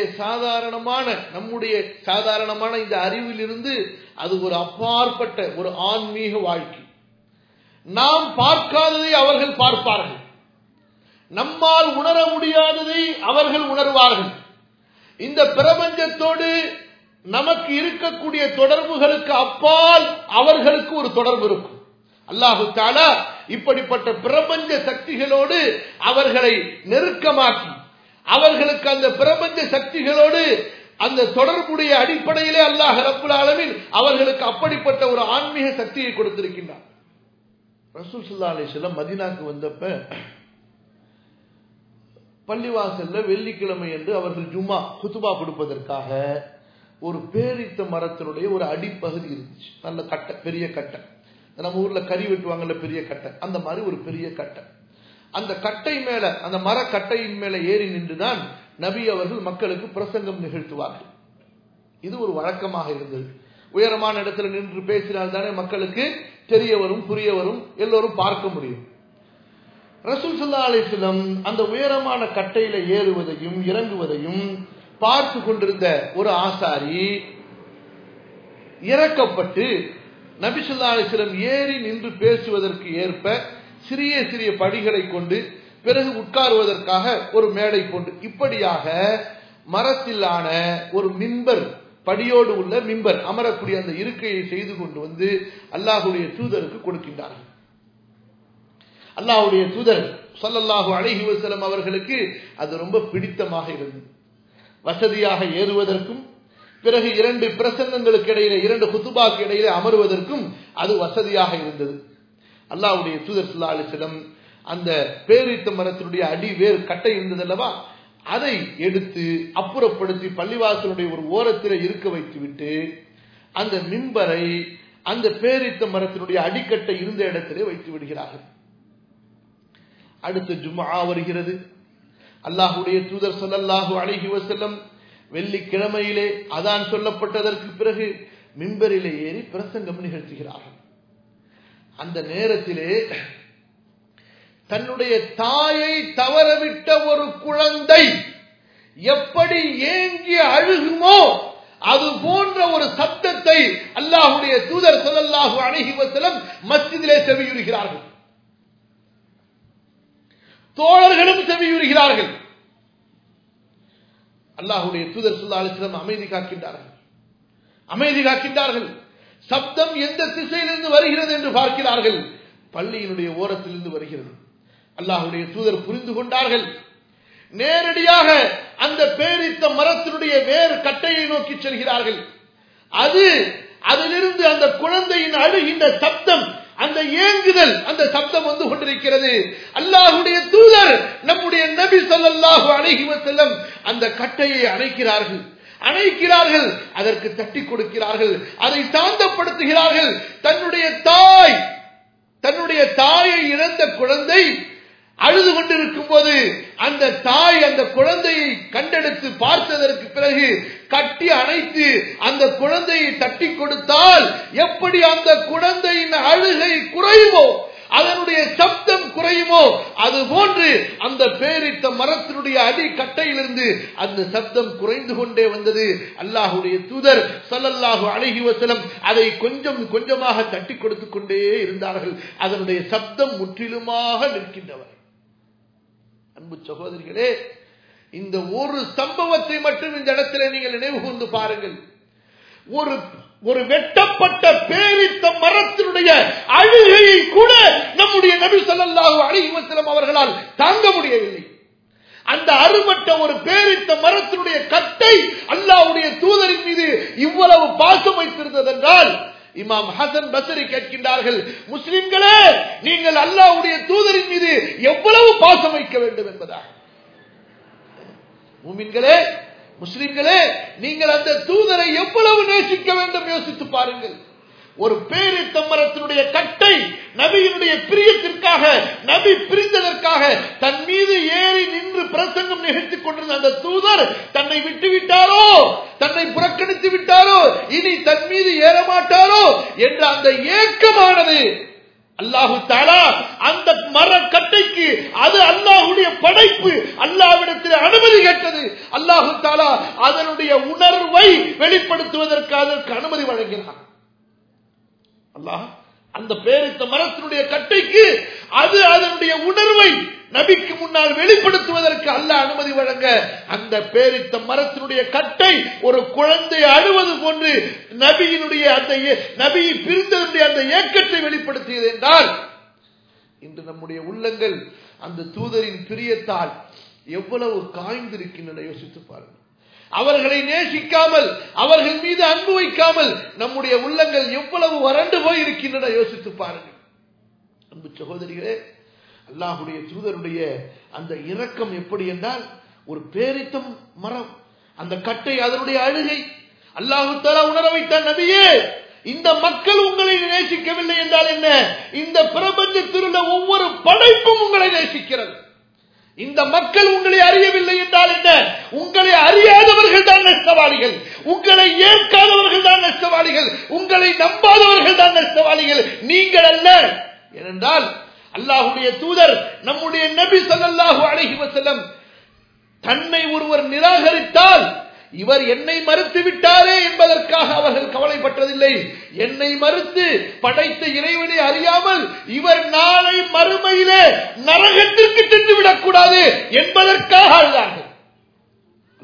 சாதாரணமான இந்த அறிவிலிருந்து அது ஒரு அப்பாற்பட்ட ஒரு ஆன்மீக வாழ்க்கை. நாம் பார்க்காததை அவர்கள் பார்ப்பார்கள், நம்மால் உணர முடியாததை அவர்கள் உணர்வார்கள். இந்த பிரபஞ்சத்தோடு நமக்கு இருக்கக்கூடிய தொடர்புகளுக்கு அப்பால் அவர்களுக்கு ஒரு தொடர்பு இருக்கும். அல்லாஹு தஆலா இப்படிப்பட்ட பிரபஞ்ச சக்திகளோடு அவர்களை நெருக்கமாக்கி, அவர்களுக்கு அந்த பிரபஞ்ச சக்திகளோடு அந்த தொடர்புடைய அடிப்படையிலே அல்லாஹ் ரப்புல் ஆலமீன் அவர்களுக்கு அப்படிப்பட்ட ஒரு ஆன்மீக சக்தியை கொடுத்திருக்கின்றார். ரசூல் ஸல்லல்லாஹு அலைஹி வஸல்லம் மதீனாவுக்கு வந்தப்ப பள்ளிவாசல்ல வெள்ளிக்கிழமை என்று அவர்கள் ஜும்மா குத்துபா கொடுப்பதற்காக ஒரு பேரித்த மரத்தினுடைய ஒரு அடிப்பகுதி இருந்துச்சு. நல்ல கட்டை, பெரிய கட்டை. நம்ம ஊர்ல கறி வெட்டுவாங்கல்ல, பெரிய கட்டை, அந்த மாதிரி ஒரு பெரிய கட்டை. அந்த கட்டை மேல, அந்த மர கட்டையின் மேல ஏறி நின்றுதான் நபி அவர்கள் மக்களுக்கு பிரசங்கம் நிகழ்த்துவார்கள். இது ஒரு வழக்கமாக இருந்தது. உயரமான இடத்துல நின்று பேசினால்தானே மக்களுக்கு தெரிய வரும், புரிய வரும், எல்லோரும் பார்க்க முடியும். ரசூல் ஸல்லல்லாஹு அலைஹி வஸல்லம் அந்த உயரமான கட்டையில ஏறுவதையும் இறங்குவதையும் பார்த்து கொண்டிருந்த ஒரு ஆசாரி இறக்கப்பட்டு நபி ஸல்லல்லாஹு அலைஹி வஸல்லம் ஏறி நின்று பேசுவதற்கு ஏற்ப சிறிய சிறிய படிகளை கொண்டு பிறகு உட்காருவதற்காக ஒரு மேடை போன்று இப்படியாக மரத்திலான ஒரு மின்பர் படியோடு உள்ள மிம்பர் அமரக்கூடிய அந்த இருக்கையை செய்து கொண்டு வந்து அல்லாஹ்வுடைய தூதருக்கு கொடுக்கின்றார்கள். அல்லாஹ்வுடைய தூதர் ஸல்லல்லாஹு அலைஹி வஸல்லம் அவர்களுக்கு அது ரொம்ப பிடித்தமாக இருந்தது. வசதியாக ஏறுவதற்கும் பிறகு 2 பிரசங்கங்களுக்கு இடையிலே 2 குத்துபாக்கு இடையிலே அமர்வதற்கும் அது வசதியாக இருந்தது. அல்லாஹ்வுடைய தூதர் ஸல்லல்லாஹு அலைஹி வஸல்லம் அந்த பேரீத்த மரத்தினுடைய அடி வேர் கட்டை இருந்தது அல்லவா, அதை எடுத்து அப்புறப்படுத்தி பள்ளிவாசலுடைய ஒரு ஓரத்தில் இருக்க வைத்து விட்டு அந்த மிம்பரை அந்த பேரீத்த மரத்தினுடைய அடிக்கட்டை இருந்த இடத்திலே வைத்து விடுகிறார்கள். அடுத்த ஜும்ஆ வருகிறது. அல்லாஹ்வுடைய தூதர் ஸல்லல்லாஹு அலைஹி வஸல்லம் வெள்ளிக்கிழமையிலே அதான் சொல்லப்பட்டதற்கு பிறகு மிம்பரிலே ஏறி பிரசங்கம் நிகழ்த்துகிறார்கள். அந்த நேரத்திலே தன்னுடைய தாயை தவறவிட்ட ஒரு குழந்தை எப்படி ஏங்கி அழுகுமோ அது போன்ற ஒரு சத்தத்தை அல்லாஹ்வுடைய தூதர் ஸல்லல்லாஹு அலைஹி வஸல்லம் மஸ்ஜிதிலே செவியுறுகிறார்கள். தோழர்களும் செவியுறுகிறார்கள். அல்லாஹ்வுடைய தூதர் ஸல்லல்லாஹு அலைஹி வஸல்லம் அமைதி காக்கின்றார்கள். சப்தம் எந்த திசையிலிருந்து வருகிறது என்று பார்க்கிறார்கள். பள்ளியினுடைய ஓரத்திலிருந்து வருகிறது. அல்லாஹ்வுடைய தூதர் புரிந்து கொண்டார்கள். நேரடியாக அந்த பேரித்த மரத்தினுடைய வேறு கட்டையை நோக்கி செல்கிறார்கள். அதிலிருந்து அந்த குழந்தையின் அழுகின்ற சப்தம், அந்த ஏங்குதல், அந்த சப்தம் வந்து கொண்டிருக்கிறது. அல்லாஹ்வுடைய தூதர் நம்முடைய நபி ஸல்லல்லாஹு அலைஹி வஸல்லம் அந்த கட்டையை அணைக்கிறார்கள், அதற்கு தட்டி கொடுக்கிறார்கள், அதை சாந்தப்படுத்துகிறார்கள். தன்னுடைய தாயை இழந்த குழந்தை அழுது கொண்டிருக்கும் போது அந்த தாய் அந்த குழந்தையை கண்டெடுத்து பார்த்ததற்கு பிறகு கட்டி அணைத்து அந்த குழந்தையை தட்டி கொடுத்தால் எப்படி அந்த குழந்தையின் அழுகை குறையுமோ, அதனுடைய சப்தம் குறையுமோ, அது போன்று அந்த பேரித்த மரத்தினுடைய அடி கட்டையிலிருந்து அந்த சப்தம் குறைந்து கொண்டே வந்தது. அல்லாஹ்வுடைய தூதர் ஸல்லல்லாஹு அலைஹி வஸல்லம் அதை கொஞ்சம் கொஞ்சமாக தட்டி கொடுத்துக் கொண்டே இருந்தார்கள். அதனுடைய சப்தம் முற்றிலுமாக நிற்கின்றவர். அன்பு சகோதரிகளே, இந்த ஒரு சம்பவத்தை மட்டும் இந்த இடத்திலே நீங்கள் நினைவு கூர்ந்து பாருங்கள். ஒரு வெட்டப்பட்ட பேரித்த மரத்தினுடைய அழுகையை கூட நம்முடைய நபி ஸல்லல்லாஹு அலைஹி வஸல்லம் அவர்களால் தாங்க முடியவில்லை. அந்த அறுபட்ட ஒரு பேரித்த மரத்தினுடைய கட்டை அல்லாஹ்வுடைய தூதரின் மீது இவ்வளவு பாசம் வைத்திருந்தது என்றால், இமாம் ஹசன் பஸ்ரி கேட்கின்றார்கள், முஸ்லிம்களே நீங்கள் அல்லாஹ்வுடைய தூதரின் மீது எவ்வளவு பாசம் வைக்க வேண்டும் என்பதாக. முஃமின்களே, முஸ்லிம்களே, நீங்கள் அந்த தூதரை எவ்வளவு நேசிக்க வேண்டும் யோசித்து பாருங்கள். ஒரு பேரித்த மரத்தினுடைய கட்டை நபியினுடைய பிரியத்திற்காக, நபி பிரிந்ததற்காக தன் மீது ஏறி நின்று பிரசங்கம் நிகழ்த்திக் கொண்டிருந்த அந்த தூதர் தன்னை விட்டு விட்டாரோ, தன்னை புறக்கணித்து விட்டாரோ, இனி தன் மீது ஏறமாட்டாரோ என்ற அந்த ஏக்கமானது அல்லாஹு தஆலா அந்த மரக்கட்டைக்கு, அது அல்லாஹ்வுடைய படைப்பு, அல்லாஹ்விடத்தில் அனுமதி கேட்டது. அல்லாஹு தஆலா அதனுடைய உணர்வை வெளிப்படுத்துவதற்கு அதற்கு அனுமதி வழங்கினார். அல்லாஹ் அந்த பேரித்த மரத்தினுடைய கட்டைக்கு அது அதனுடைய உணர்வை நபிக்கு முன்னால் வெளிப்படுத்துவதற்கு அல்லாஹ் அனுமதி வழங்க, அந்த பேரித்த மரத்தினுடைய கட்டை ஒரு குழந்தை அழுவது போன்று நபியினுடைய அந்த நபியை பிரிந்ததனுடைய அந்த ஏக்கத்தை வெளிப்படுத்தியது என்றால், இன்று நம்முடைய உள்ளங்கள் அந்த தூதரின் பிரியத்தால் எவ்வளவு காய்ந்திருக்கின்றன யோசித்து பாருங்கள். அவர்களை நேசிக்காமல், அவர்கள் மீது அன்பு வைக்காமல் நம்முடைய உள்ளங்கள் எவ்வளவு வறண்டு போய் இருக்கின்றன யோசித்து பாருங்கள். அன்பு சகோதரிகளே, அல்லாஹ்வுடைய தூதருடைய அந்த இரக்கம் எப்படி என்றால், ஒரு பேரித்த மரம், அந்த கட்டை, அதனுடைய அழுகை அல்லாஹ் தஆலா உணர வைத்தார். நபியே, இந்த மக்கள் உங்களை நேசிக்கவில்லை என்றால் என்ன? இந்த பிரபஞ்சத்தில் உள்ள ஒவ்வொரு படைப்பும் உங்களை நேசிக்கிறது. இந்த மக்கள் உங்களை அறியவில்லை என்றால் என்ன? உங்களை அறியாதவர்கள் தான் நஷ்டவாளிகள், உங்களை ஏற்காதவர்கள் தான் நஷ்டவாளிகள், உங்களை நம்பாதவர்கள் தான் நஷ்டவாளிகள், நீங்கள் அல்ல. ஏனென்றால் அல்லாஹ்வுடைய தூதர் நம்முடைய நபி ஸல்லல்லாஹு அலைஹி வஸல்லம் தன்னை ஒருவர் நிராகரித்தால், இவர் என்னை மறுத்து விட்டாரே என்பதற்காக அவர்கள் கவலைப்பட்டதில்லை. என்னை மறுத்து படைத்த இறைவனை அறியாமல் இவர் நாளை மறுமையிலே நரகத்திற்கு சென்று விடக்கூடாது என்பதற்காக அழுதார்கள்.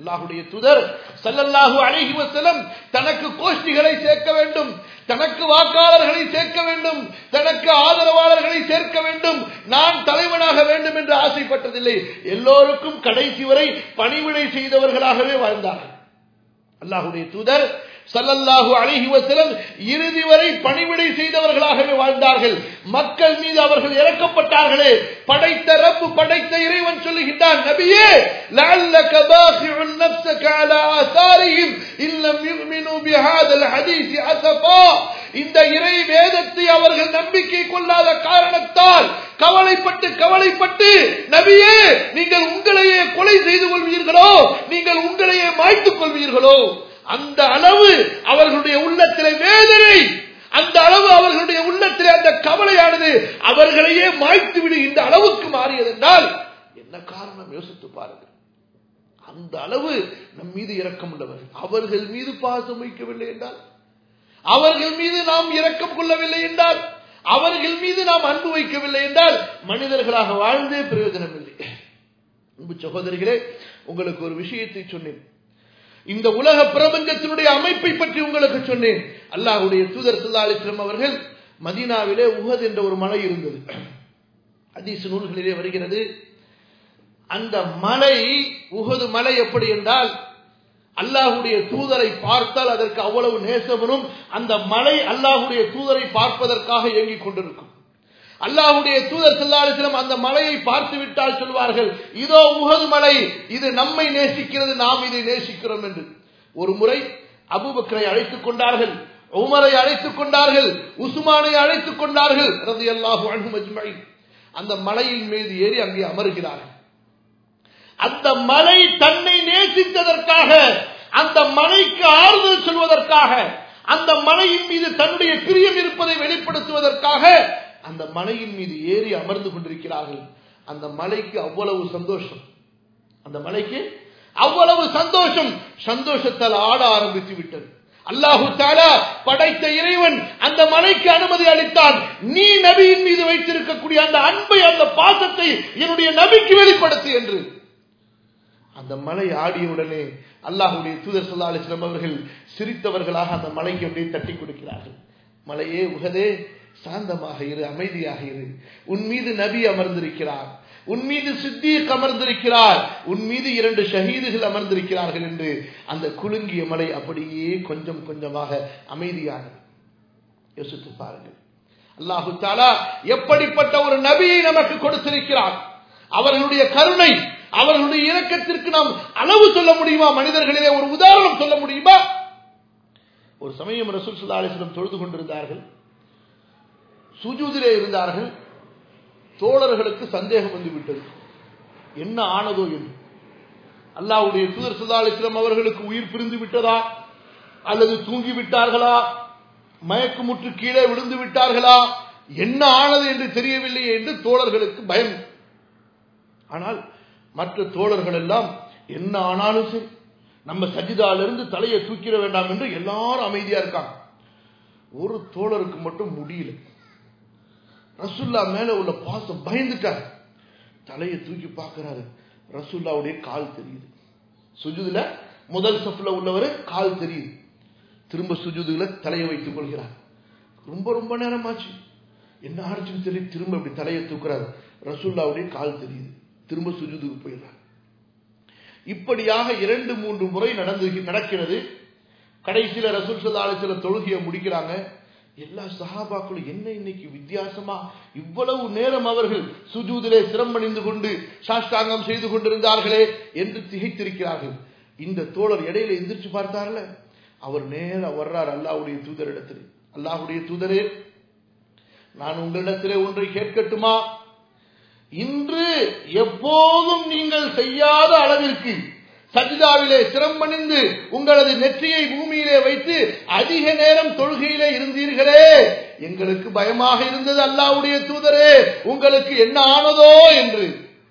அல்லாஹ்வுடைய தூதர் ஸல்லல்லாஹு அலைஹி வஸல்லம் தனக்கு கோஷ்டிகளை சேர்க்க வேண்டும், தனக்கு வாக்காளர்களை சேர்க்க வேண்டும், தனக்கு ஆதரவாளர்களை சேர்க்க வேண்டும், நான் தலைவனாக வேண்டும் என்று ஆசைப்பட்டதில்லை. எல்லோருக்கும் கடைசி வரை பணிவிடை செய்தவர்களாகவே வாழ்ந்தார்கள். அல்லாஹ்வுடைய தூதர் ஸல்லல்லாஹு அலைஹி வஸல்லம் இறுதி வரை பணிவிடை செய்தவர்களாகவே வாழ்ந்தார்கள். மக்கள் மீது அவர்கள் இறக்கப்பட்டார்களே, படைத்த ரப்பு, படைத்த இறைவன் சொல்லுகின்றான், நபியே லஅல்லக பாகிஉன் நஃப்ஸக அலா ஆசாரிஹிம் இல்லம் யுமினு பிஹாதல் ஹதீஸ் அஸஃபா. இந்த இறை வேதத்தை அவர்கள் நம்பிக்கை கொள்ளாத காரணத்தால் கவலைப்பட்டு நபியே நீங்கள் உங்களையே கொலை செய்து கொள்வீர்களோ, நீங்கள் உங்களையே மாய்த்துக் கொள்வீர்களோ, அந்த அளவு அவர்களுடைய உள்ளத்திலே வேதனை, அந்த அளவு அவர்களுடைய உள்ளத்திலே அந்த கவலையானது அவர்களையே மாய்த்து விடுகின்ற அளவுக்கு மாறியது என்றால் என்ன காரணம் யோசித்து பாருங்கள். அந்த அளவு நம் மீது இரக்கம் உள்ளவர்கள். அவர்கள் மீது பாசம் வைக்கவில்லை என்றால், அவர்கள் மீது நாம் இரக்கம் கொள்ளவில்லை என்றால், அவர்கள் மீது நாம் அன்பு வைக்கவில்லை என்றால் மனிதர்களாக வாழ்ந்தே பிரயோஜனம் இல்லை. அன்பு சகோதரிகளே, உங்களுக்கு ஒரு விஷயத்தை சொன்னேன். இந்த உலக பிரபஞ்சத்தினுடைய அமைப்பை பற்றி உங்களுக்கு சொன்னேன். அல்லாஹ்வுடைய தூதர் ஸல்லல்லாஹு அலைஹி வஸல்லம் அவர்கள் மதீனாவிலே உஹத் என்ற ஒரு மலை இருந்தது. ஹதீஸ் நூல்களிலே வருகிறது. அந்த மலை, உஹது மலை எப்படி என்றால், அல்லாஹ்வுடைய தூதரை பார்த்தால் அதற்கு அவ்வளவு நேசமும் அந்த மலை அல்லாஹ்வுடைய தூதரை பார்ப்பதற்காக ஏங்கிக் கொண்டிருக்கும். அல்லாஹ்வுடைய தூதர் ஸல்லல்லாஹு அலைஹி வஸல்லம் அந்த மலையை பார்த்து விட்டால் சொல்வார்கள், இதோ உஹது மலை, இது நம்மை நேசிக்கிறது, நாம் இதை நேசிக்கிறோம் என்று. ஒரு முறை அபூபக்கரை அழைத்துக் கொண்டார்கள், உமரை அழைத்துக் கொண்டார்கள், உஸ்மானை அழைத்துக் கொண்டார்கள் ரலியல்லாஹு அன்ஹும் அஜ்மஈன். அந்த மலையின் மீது ஏறி அங்கே அமர்கிறார்கள். அந்த மலை தன்னை நேசித்ததற்காக, அந்த மலைக்கு ஆறுதல் சொல்வதற்காக, அந்த மலையின் மீது தன்னுடைய பிரியம் இருப்பதை வெளிப்படுத்துவதற்காக அந்த மலையின் மீது ஏறி அமர்ந்து கொண்டிருக்கிறார்கள். அந்த மலைக்கு அவ்வளவு சந்தோஷம், அந்த மலைக்கு அவ்வளவு சந்தோஷம், சந்தோஷத்தால் ஆட ஆரம்பித்து விட்டது. அல்லாஹு தஆலா படைத்த இறைவன் அந்த மலைக்கு அனுமதி அளித்தான். நீ நபியின் மீது வைத்திருக்கக்கூடிய அந்த அன்பை, அந்த பாசத்தை என்னுடைய நபிக்கு வெளிப்படுத்து என்று. அந்த மலை ஆடியவுடனே அல்லாஹ்வுடைய தூதர் ஸல்லல்லாஹு அலைஹி வஸல்லம் அவர்கள் சிரித்தவர்களாக அந்த மலைக்கு அப்படியே தட்டி கொடுக்கிறார்கள். மலையே, உஹதே, சாந்தமாக இரு, அமைதியாக இரு. உன் மீது நபி அமர்ந்திருக்கிறார், உன் மீது சித்தீக் அமர்ந்திருக்கிறார், உன் மீது 2 ஷஹீதுகள் அமர்ந்திருக்கிறார்கள் என்று அந்த குலுங்கிய மலை அப்படியே கொஞ்சம் கொஞ்சமாக அமைதியானது. யோசித்து பாருங்கள், அல்லாஹு தஆலா எப்படிப்பட்ட ஒரு நபியை நமக்கு கொடுத்திருக்கிறார். அவர்களுடைய கருணை, அவர்களுடைய இரக்கத்திற்கு நாம் அளவு சொல்ல முடியுமா? மனிதர்களிலே ஒரு உதாரணம் சொல்ல முடியுமா? ஒரு சமயம் ரசூல் ஸல்லல்லாஹு அலைஹி வஸல்லம் தொழுது கொண்டிருந்தார்கள், சுஜூதிலே இருந்தார்கள். தோழர்களுக்கு சந்தேகம் வந்துவிட்டது, என்ன ஆனதோ என்று. அல்லாஹ்வுடைய தூதர் ஸல்லல்லாஹு அலைஹி வஸல்லம் அவர்களுக்கு உயிர் பிரிந்து விட்டதா, அல்லது தூங்கி விட்டார்களா, மயக்கமுற்று கீழே விழுந்து விட்டார்களா, என்ன ஆனது என்று தெரியவில்லை என்று தோழர்களுக்கு பயம். ஆனால் மற்ற தோழர்கள் எல்லாம் என்ன ஆனாலும் சரி, நம்ம சஜிதாலிருந்து தலையை தூக்கிட வேண்டாம் என்று எல்லாரும் அமைதியா இருக்காங்க. ஒரு தோழருக்கு மட்டும் முடியல. ரசூல்லா மேல உள்ள பாசம் பயந்துட்டார். தலையை தூக்கி பார்க்கிறாரு, ரசூல்லாவுடைய கால் தெரியுது. சுஜூதுல முதல் சஃப்ல உள்ளவர் கால் தெரியுது. திரும்ப சுஜூதுல தலையை வைத்துக் கொள்கிறார். ரொம்ப ரொம்ப நேரமாச்சு, என்ன ஆச்சுன்னு சொல்லி திரும்ப இப்படி தலையை தூக்குறாரு. ரசூல்லாவுடைய கால் தெரியுது. திரும்ப சுஜூதுக்கு போயிடுறார். இப்படியாக 2-3 முறை நடக்கிறது. கடைசியில ரசூல் ஸல்லல்லாஹு அலைஹி வஸல்லம் தொழுகையை முடிக்கிறாங்க. எல்லா சஹாபாக்களும் என்ன இன்னைக்கு வித்தியாசமா, இவ்வளவு நேரம் அவர்கள் சுஜூதிலே சிரமணிந்து கொண்டு சாஷ்டாங்கம் செய்து கொண்டிருந்தார்களே என்று திகைத்திருக்கிறார்கள். இந்த தோழர் இடையில எந்திரிச்சு பார்த்தார்ல, அவர் நேரா வர்றார் அல்லாஹ்வுடைய தூதரிடத்தில். அல்லாஹ்வுடைய தூதரே, நான் உங்களிடத்திலே ஒன்றை கேட்கட்டுமா? இன்று எப்போதும் நீங்கள் செய்யாத அளவிற்கு சஜ்தாவிலே சிரமணிந்து உங்களது நெற்றியை பூமியிலே வைத்து அதிக நேரம் தொழுகையிலே இருந்தீர்களே, எங்களுக்கு பயமாக இருந்தது அல்லாஹ்வுடைய தூதரே, உங்களுக்கு என்ன ஆனதோ என்று.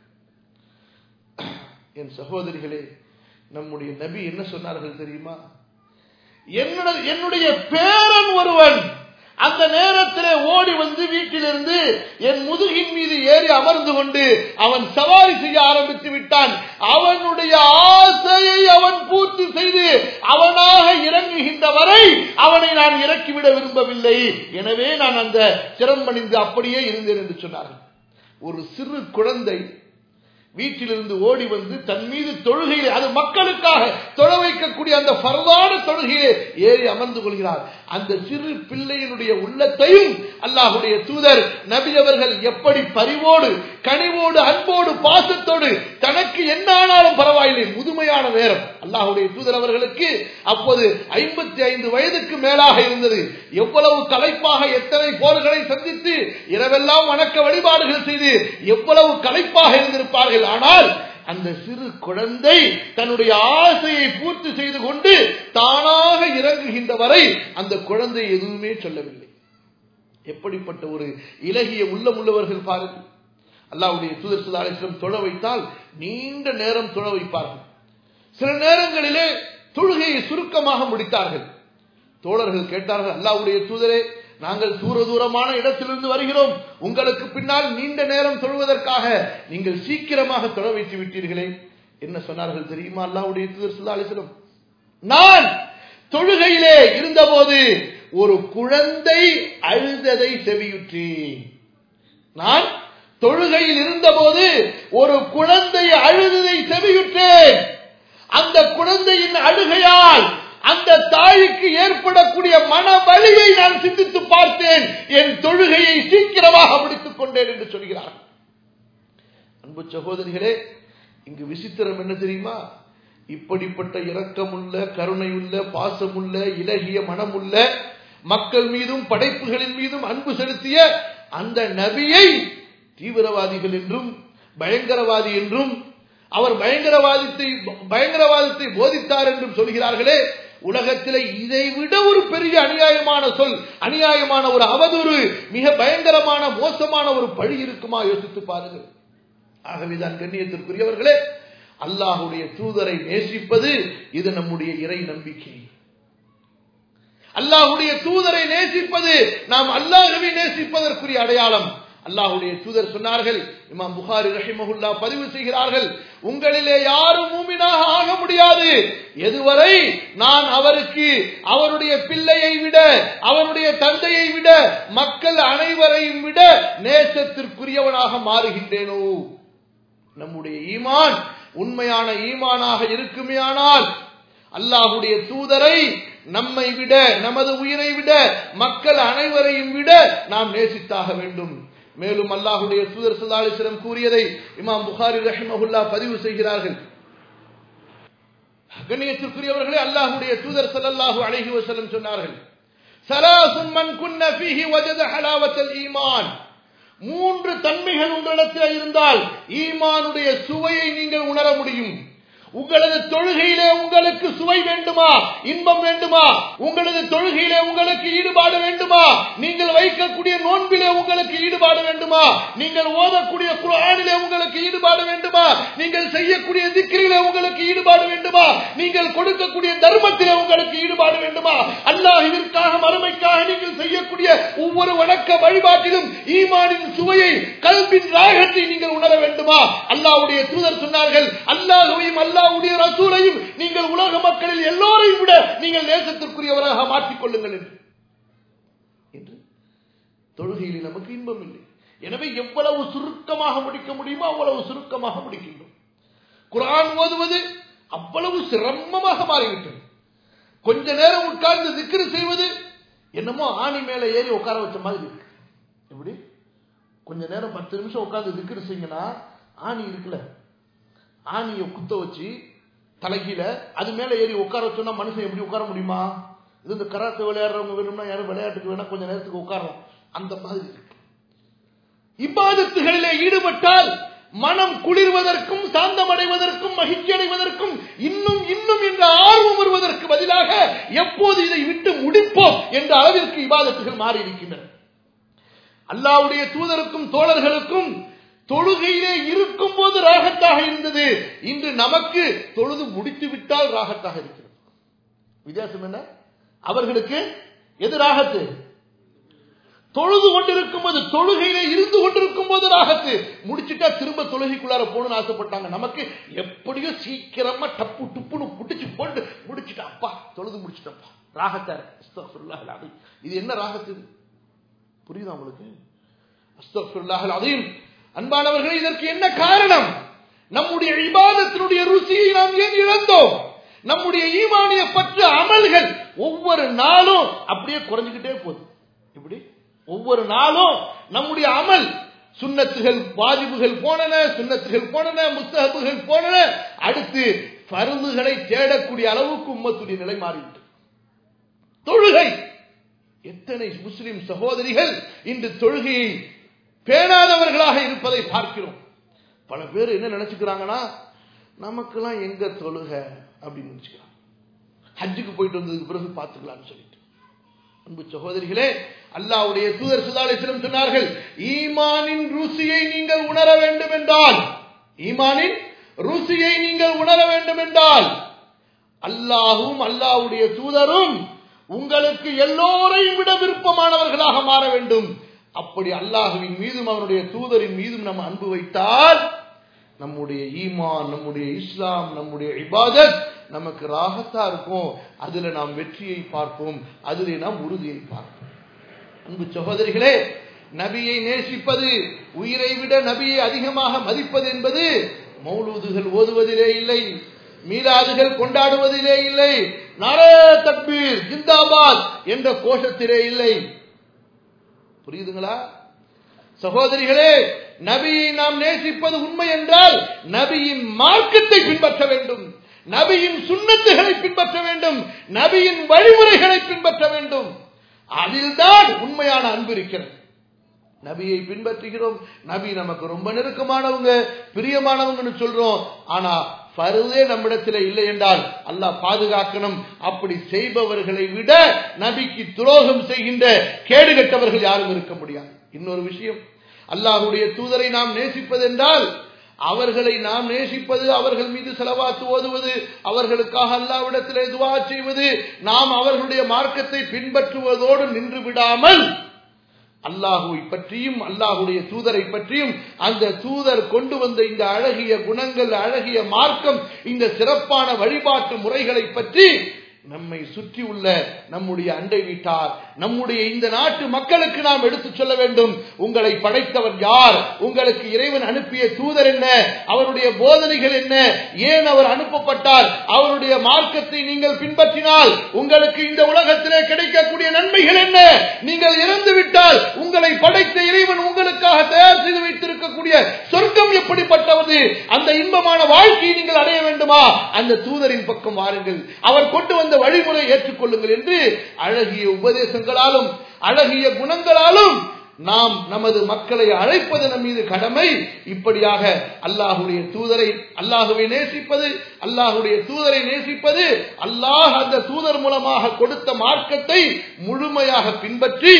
என் சகோதரிகளே, நம்முடைய நபி என்ன சொன்னார்கள் தெரியுமா? என்னுடைய பேரன் ஒருவன் அந்த நேரத்திலே ஓடி வந்து வீட்டிலிருந்து என் முதுகின் மீது ஏறி அமர்ந்து கொண்டு அவன் சவாரி செய்ய ஆரம்பித்து விட்டான். அவனுடைய ஆசையை அவன் பூர்த்தி செய்து அவனாக இறங்குகின்ற வரை அவனை நான் இறக்கிவிட விரும்பவில்லை. எனவே நான் அந்த சிரம்பணிந்து அப்படியே இருந்தேன் என்று சொன்னார்கள். ஒரு சிறு குழந்தை வீட்டிலிருந்து ஓடி வந்து தன் மீது தொழுகையிலே, அது மக்களுக்காக தொழ வைக்கக்கூடிய அந்த ஃபர்தான தொழுகையிலே ஏறி அமர்ந்து கொள்கிறார். அந்த சிறு பிள்ளையினுடைய உள்ளத்தையும் அல்லாஹ்வுடைய தூதர் நபி அவர்கள் எப்படி பரிவோடு, கனிவோடு, அன்போடு, பாசத்தோடு தனக்கு என்ன ஆனாலும் பரவாயில்லை, முதுமையான நேரம் அல்லாஹ்வுடைய தூதர் அவர்களுக்கு அப்போது 55 வயதுக்கு மேலாக இருந்தது. எவ்வளவு களைப்பாக எத்தனை போர்களை சந்தித்து இரவெல்லாம் வணக்க வழிபாடுகள் செய்து எவ்வளவு களைப்பாக இருந்திருப்பார்கள். ஆனால் அந்த சிறு குழந்தை தன்னுடைய ஆசையை பூர்த்தி செய்து கொண்டு தானாக இறங்குகின்ற வரை அந்த குழந்தை எதுவுமே சொல்லவில்லை. எப்படிப்பட்ட ஒரு இலகிய உள்ளம் உள்ளவர்கள் பாருங்கள். அல்லாஹ்வுடைய தூதர் ஸல்லல்லாஹு அலைஹி வஸல்லம் தொழ வைத்தால் நீண்ட நேரம் தொழ வைப்பார்கள். சில நேரங்களிலே தொழுகையை சுருக்கமாக முடித்தார்கள். தோழர்கள் கேட்டார்கள், அல்லாஹ்வுடைய தூதரே, நாங்கள் தூரமான இடத்திலிருந்து வருகிறோம், உங்களுக்கு பின்னால் நீண்ட நேரம் தொழுவதற்காக நீங்கள் சீக்கிரமாக தொழ வைத்து விட்டீர்களே. என்ன சொன்னார்கள் தெரியுமா அல்லாஹ்வுடைய தூதர் ஸல்லல்லாஹு அலைஹி வஸல்லம்? நான் தொழுகையிலே இருந்தபோது ஒரு குழந்தை அழுததை செவியுற்றேன். நான் தொழுகையில் இருந்தபோது ஒரு குழந்தை அழுததை செவியுற்றேன். அந்த குழந்தையின் அழுகையால் அந்த தாய்க்கு ஏற்படக்கூடிய மன வலியை நான் சிந்தித்து பார்த்தேன். என் தொழுகையை சீக்கிரமாக முடித்துக் கொண்டேன் என்று சொல்கிறார். அன்பு சகோதரிகளே, இங்கு விசித்திரம் என்ன தெரியுமா? இப்படிப்பட்ட இரக்கமுள்ள, கருணையுள்ள, பாசமுள்ள, இலகிய மனமுள்ள, மக்கள் மீதும் படைப்புகளின் மீதும் அன்பு செலுத்திய அந்த நபியை தீவிரவாதிகள் என்றும் பயங்கரவாதி என்றும் அவர் பயங்கரவாதத்தை போதித்தார் என்றும் சொல்கிறார்களே. உலகத்திலே இதைவிட ஒரு பெரிய அநியாயமான சொல், அநியாயமான ஒரு அவதூறு, மிக பயங்கரமான மோசமான ஒரு பழி இருக்குமா? யோசித்து பாருங்கள். ஆகவேதான் கண்ணியத்திற்குரியவர்களே, அல்லாஹ்வுடைய தூதரை நேசிப்பது இது நம்முடைய இறை நம்பிக்கை. அல்லாஹ்வுடைய தூதரை நேசிப்பது நாம் அல்லாஹ்வை நேசிப்பதற்குரிய அடையாளம். அல்லாஹ்வுடைய தூதர் சொன்னார்கள், இமாம் புகாரி ரஹிமஹுல்லாஹ் பதிவு செய்கிறார்கள், உங்களிலே யாரும் மூமினாக ஆக முடியாது எதுவரை நான் அவருக்கு அவருடைய பிள்ளையை விட, அவருடைய தந்தையை விட, மக்கள் அனைவரையும் விட நேசத்திற்குரியவனாக மாறுகின்றேனோ. நம்முடைய ஈமான் உண்மையான ஈமானாக இருக்குமேயானால் அல்லாஹ்வுடைய தூதரை நம்மை விட, நமது உயிரை விட, மக்கள் அனைவரையும் விட நாம் நேசித்தாக வேண்டும். மேலும் அல்லாஹ்வுடைய தூதர் ஸல்லல்லாஹு அலைஹி வஸல்லம் கூறியதை இமாம் புகாரி ரஹிமஹுல்லாஹ் பதிவு செய்கிறார்கள். கண்ணியத்திற்குரியவர்களே, அல்லாஹ்வுடைய தூதர் ஸல்லல்லாஹு அலைஹி வஸல்லம் சொன்னார்கள், ஸலாசுன் மன் குன்ன ஃபீஹி வஜத ஹலாவத்தல் ஈமான். 3 தன்மைகள் உங்களிடத்தில் இருந்தால் ஈமானுடைய சுவையை நீங்கள் உணர முடியும். உங்களது தொழுகையிலே உங்களுக்கு சுவை வேண்டுமா, இன்பம் வேண்டுமா? உங்களது தொழுகையிலே உங்களுக்கு ஈடுபாடு வேண்டுமா? நீங்கள் வைக்கக்கூடிய நோன்பிலே உங்களுக்கு ஈடுபாடு வேண்டுமா? நீங்கள் ஓதக்கூடிய குர்ஆனிலே உங்களுக்கு ஈடுபாடு வேண்டுமா? நீங்கள் செய்யக்கூடிய திக்ரிலே உங்களுக்கு ஈடுபாடு வேண்டுமா? நீங்கள் கொடுக்கக்கூடிய தர்மத்திலே உங்களுக்கு ஈடுபாடு வேண்டுமா? அல்லாஹ்விற்காக, மறுமைக்காக நீங்கள் செய்யக்கூடிய ஒவ்வொரு வணக்க வழிபாட்டிலும் ஈமானின் சுவையை, கல்பின் ராகத்தை நீங்கள் உணர வேண்டுமா? அல்லாஹ்வுடைய தூதர் சொன்னார்கள், அல்லாஹ்வையும் அல்லாஹ்வுடைய ரசூலையும் நீங்கள் உலக மக்களில் எல்லோரையும் விட நீங்கள் நேசத்திற்குரியவராக மாற்றிக் கொள்ளுங்கள் என்று. தொழுகையில் நமக்கு இன்பம் இல்லை. எனவே எவ்வளவு சுருக்கமாக முடிக்க முடியுமோ அவ்வளவு சுருக்கமாக முடிக்கின்றோம். குர்ஆன் ஓதுவது அவ்வளவு சிரமமாக மாறிவிட்டது. கொஞ்ச நேரம் உட்கார்ந்து திக்ர் செய்வது என்னமோ ஆணி மேல ஏறி உட்கார வச்ச மாதிரி இருக்கு. எப்படி? கொஞ்ச நேரம் 10 நிமிஷம் உட்கார்ந்து திக்ர் செய்யுங்கன்னா ஆணி இருக்குல்ல, ஆணியை குத்த வச்சு தலைகீழ அது மேல ஏறி உட்கார வச்சோம்னா மனுஷன் எப்படி உட்கார முடியுமா? இது இந்த கராத்தே விளையாடுறவங்க வேணும்னா யாரும் விளையாட்டுக்கு வேணா கொஞ்ச நேரத்துக்கு உட்காரலாம், அந்த மாதிரி இருக்கு. இபாதத்துகளிலே ஈடுபட்டால் மனம் குளிர்வதற்கும், சாந்தமடைவதற்கும், மகிழ்ச்சி அடைவதற்கும், இன்னும் இன்னும் என்ற ஆர்வம் வருவதற்கு பதிலாக எப்போது இதை விட்டு முடிப்போம் என்ற அளவிற்கு இபாதத்துகள் மாறி இருக்கின்றன. அல்லாஹ்வுடைய தூதருக்கும் தோழர்களுக்கும் தொழுகையிலே இருக்கும் போது ராகத்தாக இருந்தது. இன்று நமக்கு தொழுது முடித்து விட்டால் ராகத்தாக இருக்கிறது. வித்தியாசம் என்ன? அவர்களுக்கு எது ராகத்து? தொழுது கொண்டிருக்கும் போது, தொழுகையிலே இருந்து கொண்டிருக்கும் போது ராகத்து, முடிச்சுட்டா திரும்ப தொழுகைக்குள்ளார போகணும்னு ஆசைப்பட்டாங்க. நமக்கு எப்படியோ சீக்கிரமா டப்பு டுப்புன்னு புடிச்சு போட்டு முடிச்சுட்டா, அப்பா தொழுது முடிச்சுட்டப்பா, ராகத்தாரு. அஸ்தக்ஃபிருல்லாஹ் அலீம். இது என்ன ராகத்து? புரியுதா உங்களுக்கு? அஸ்தக்ஃபிருல்லாஹ் அலீம். அன்பானவர்களே, இதற்கு என்ன காரணம்? நம்முடைய இபாதத்தினுடைய ருசியை நாம் ஏன் இழந்தோம்? நம்முடைய ஈமானிய பற்று அமல்கள் ஒவ்வொரு நாளும் அப்படியே குறைஞ்சுக்கிட்டே போகுது. இப்படி ஒவ்வொரு நாளும் நம்முடைய அமல், சுன்னத்துகள் வாஜிபுகள் போனன, சுன்னத்துகள் போனன, முஸ்தஹபுகள் போனன, அடுத்து ஃபர்துகளை தேடக்கூடிய அளவுக்கு உம்மத்துடைய நிலை மாறிவிட்டது. தொழுகை, எத்தனை முஸ்லிம் சகோதரிகள் இன்று தொழுகையை பேணாதவர்களாக இருப்பதை பார்க்கிறோம். பல பேர் என்ன நினைச்சுக்கிறாங்கன்னா, நமக்கெல்லாம் எங்க தொழுக அப்படின்னு நினைச்சுக்கிறாங்க. ஹஜ்ஜுக்கு போயிட்டு வந்ததுக்கு பிறகு பார்த்துக்கலாம்னு சொல்லிட்டு. அன்பு சகோதரிகளே, அல்லாஹ்வுடைய தூதர் ஸல்லல்லாஹு அலைஹி வஸல்லம் சொன்னார்கள், ஈமானின் ருசியை நீங்கள் உணர வேண்டும் என்றால், ஈமானின் ருசியை நீங்கள் உணர வேண்டும் என்றால் அல்லாஹ்வும் அல்லாஹ்வுடைய தூதரும் உங்களுக்கு எல்லோரையும் விட விருப்பமானவர்களாக மாற வேண்டும். அப்படி அல்லாஹ்வின் மீதும் அவனுடைய தூதரின் மீதும் நம்ம அன்பு வைத்தால் நம்முடைய ஈமான், நம்முடைய இஸ்லாம், நம்முடைய இபாதத் நமக்கு ராகத்தா இருக்கும். அதுல நாம் வெற்றியை பார்ப்போம், அதிலே நாம் உறுதியை பார்ப்போம். அன்பு சகோதரிகளே, நபியை நேசிப்பது, உயிரை விட நபியை அதிகமாக மதிப்பது என்பது மௌலூதுகள் ஓதுவதிலே இல்லை, மீலாதுகள் கொண்டாடுவதிலே இல்லை, நாரே தக்பீர் ஜிந்தாபாத் என்ற கோஷத்திலே இல்லை. புரியுதுங்களா சகோதரிகளே? நபியை நாம் நேசிப்பது உண்மை என்றால் நபியின் மார்க்கத்தை பின்பற்ற வேண்டும், நபியின் சுன்னத்துகளை பின்பற்ற வேண்டும், நபியின் வழிமுறைகளை பின்பற்ற வேண்டும். அதில்தான் உண்மையான அன்பு இருக்கிறது. நபியை பின்பற்றுகிறோம், நபி நமக்கு ரொம்ப நெருக்கமானவங்க, பிரியமானவங்கன்னு சொல்றோம். ஆனா ஃபர்தே நம்மிடத்தில் இல்லை என்றால் அல்லாஹ் பாதுகாக்கணும். அப்படி செய்பவர்களை விட நபிக்கு துரோகம் செய்கின்ற கேடுகட்டவர்கள் யாரும் இருக்க முடியாது. இன்னொரு விஷயம், அல்லாஹ்வுடைய தூதரை நாம் நேசிப்பது என்றால் அவர்களை நாம் நேசிப்பது, அவர்கள் மீது ஸலவாத் ஓதுவது, அவர்களுக்காக அல்லாஹ்விடத்திலே துஆ செய்வது, நாம் அவர்களுடைய மார்க்கத்தை பின்பற்றுவதோடு நின்று விடாமல் அல்லாஹுவை பற்றியும் அல்லாஹுடைய தூதரை பற்றியும், அந்த தூதர் கொண்டு வந்த இந்த அழகிய குணங்கள், அழகிய மார்க்கம், இந்த சிறப்பான வழிபாட்டு முறைகளை பற்றி நம்மை சுற்றி உள்ள நம்முடைய அண்டை வீட்டார், நம்முடைய இந்த நாட்டு மக்களுக்கு நாம் எடுத்துச் சொல்ல வேண்டும். உங்களை படைத்தவர் யார்? உங்களுக்கு இறைவன் அனுப்பிய தூதர் என்ன? அவருடைய போதனைகள் என்ன? ஏன் அவர் அனுப்பப்பட்டார்? அவருடைய மார்க்கத்தை நீங்கள் பின்பற்றினால் உங்களுக்கு இந்த உலகத்திலே கிடைக்கக்கூடிய நன்மைகள் என்ன? நீங்கள் இறந்து விட்டால் உங்களை படைத்த இறைவன் உங்களுக்காக தயார் செய்து வைத்திருக்கக்கூடிய சொர்க்கம் எப்படிப்பட்டது? அந்த இன்பமான வாழ்க்கையை நீங்கள் அடைய வேண்டுமா? அந்த தூதரின் பக்கம் வாருங்கள், அவர் கொண்டு வந்த வழிமுறை ஏற்றுக்கொள்ளுங்கள் என்று அழகிய உபதேசங்களாலும் அழகிய குணங்களாலும் நாம் நமது மக்களை அழைப்பது நம் மீது கடமை. இப்படியாக அல்லாஹுடைய தூதரை, அல்லாஹுவை நேசிப்பது, அல்லாஹுடைய தூதரை நேசிப்பது, அல்லாஹ் அந்த தூதர் மூலமாக கொடுத்த மார்க்கத்தை முழுமையாக பின்பற்றி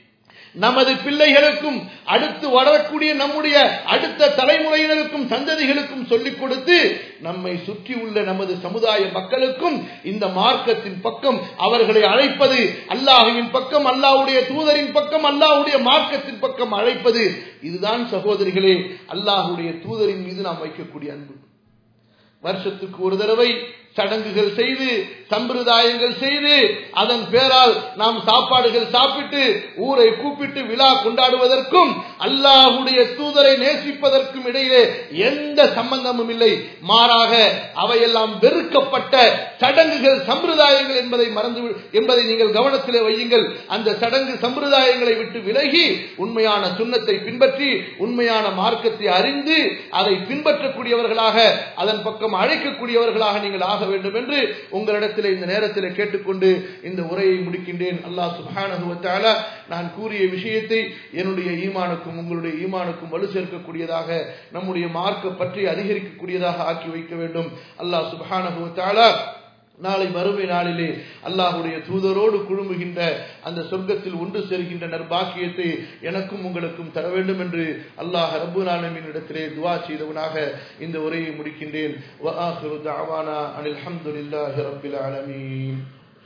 நமது பிள்ளைகளுக்கும் அடுத்து வரக்கூடிய நம்முடைய அடுத்த தலைமுறையினருக்கும் சந்ததிகளுக்கும் சொல்லிக் கொடுத்து நம்மை சுற்றி உள்ள நமது சமுதாய மக்களுக்கும் இந்த மார்க்கத்தின் பக்கம் அவர்களை அழைப்பது, அல்லாஹ்வின் பக்கம், அல்லாஹ்வுடைய தூதரின் பக்கம், அல்லாஹ்வுடைய மார்க்கத்தின் பக்கம் அழைப்பது. இதுதான் சகோதரிகளே அல்லாஹ்வுடைய தூதரின் மீது நாம் வைக்கக்கூடிய அன்பு. வருஷத்துக்கு ஒரு தடவை சடங்குகள் செய்து, சம்பிரதாயங்கள் செய்து, அதன் பேரால் நாம் சாப்பாடுகள் சாப்பிட்டு ஊரை கூப்பிட்டு விழா கொண்டாடுவதற்கும் அல்லாஹ்வுடைய தூதரை நேசிப்பதற்கும் இடையிலே எந்த சம்பந்தமும் இல்லை. மாறாக அவையெல்லாம் வெறுக்கப்பட்ட சடங்குகள், சம்பிரதாயங்கள் என்பதை நீங்கள் கவனத்திலே வையுங்கள். அந்த சடங்கு சம்பிரதாயங்களை விட்டு விலகி உண்மையான சுன்னத்தை பின்பற்றி உண்மையான மார்க்கத்தை அறிந்து அதை பின்பற்றக்கூடியவர்களாக, அதன் பக்கம் அழைக்கக்கூடியவர்களாக நீங்கள் ஆக வேண்டும் என்று உங்களிடத்தில் இந்த நேரத்தில் கேட்டுக்கொண்டு இந்த உரையை முடிக்கின்றேன். அல்லாஹ் சுப்ஹானஹு வ தஆலா நான் கூறிய விஷயத்தை என்னுடைய ஈமானுக்கும் உங்களுடைய ஈமானுக்கும் வலு சேர்க்கக்கூடியதாக, நம்முடைய மார்க்க பற்றி அதிகரிக்கக்கூடியதாக ஆக்கி வைக்க வேண்டும். அல்லாஹ் சுப்ஹானஹு வ தஆலா நாளை மறுமை நாளிலே அல்லாஹ்வுடைய தூதரோடு குழுமுகின்ற அந்த சொர்க்கத்தில் ஒன்று சேர்கின்ற நற்பாக்கியத்தை எனக்கும் உங்களுக்கும் தர வேண்டும் என்று அல்லாஹ் ரப்பல் ஆலமீன் இடத்திலே துஆ செய்தவனாக இந்த உரையை முடிக்கின்றேன். வ ஆகிரு தஅவானா அனில் ஹம்துலில்லாஹி ரப்பில் ஆலமீன்.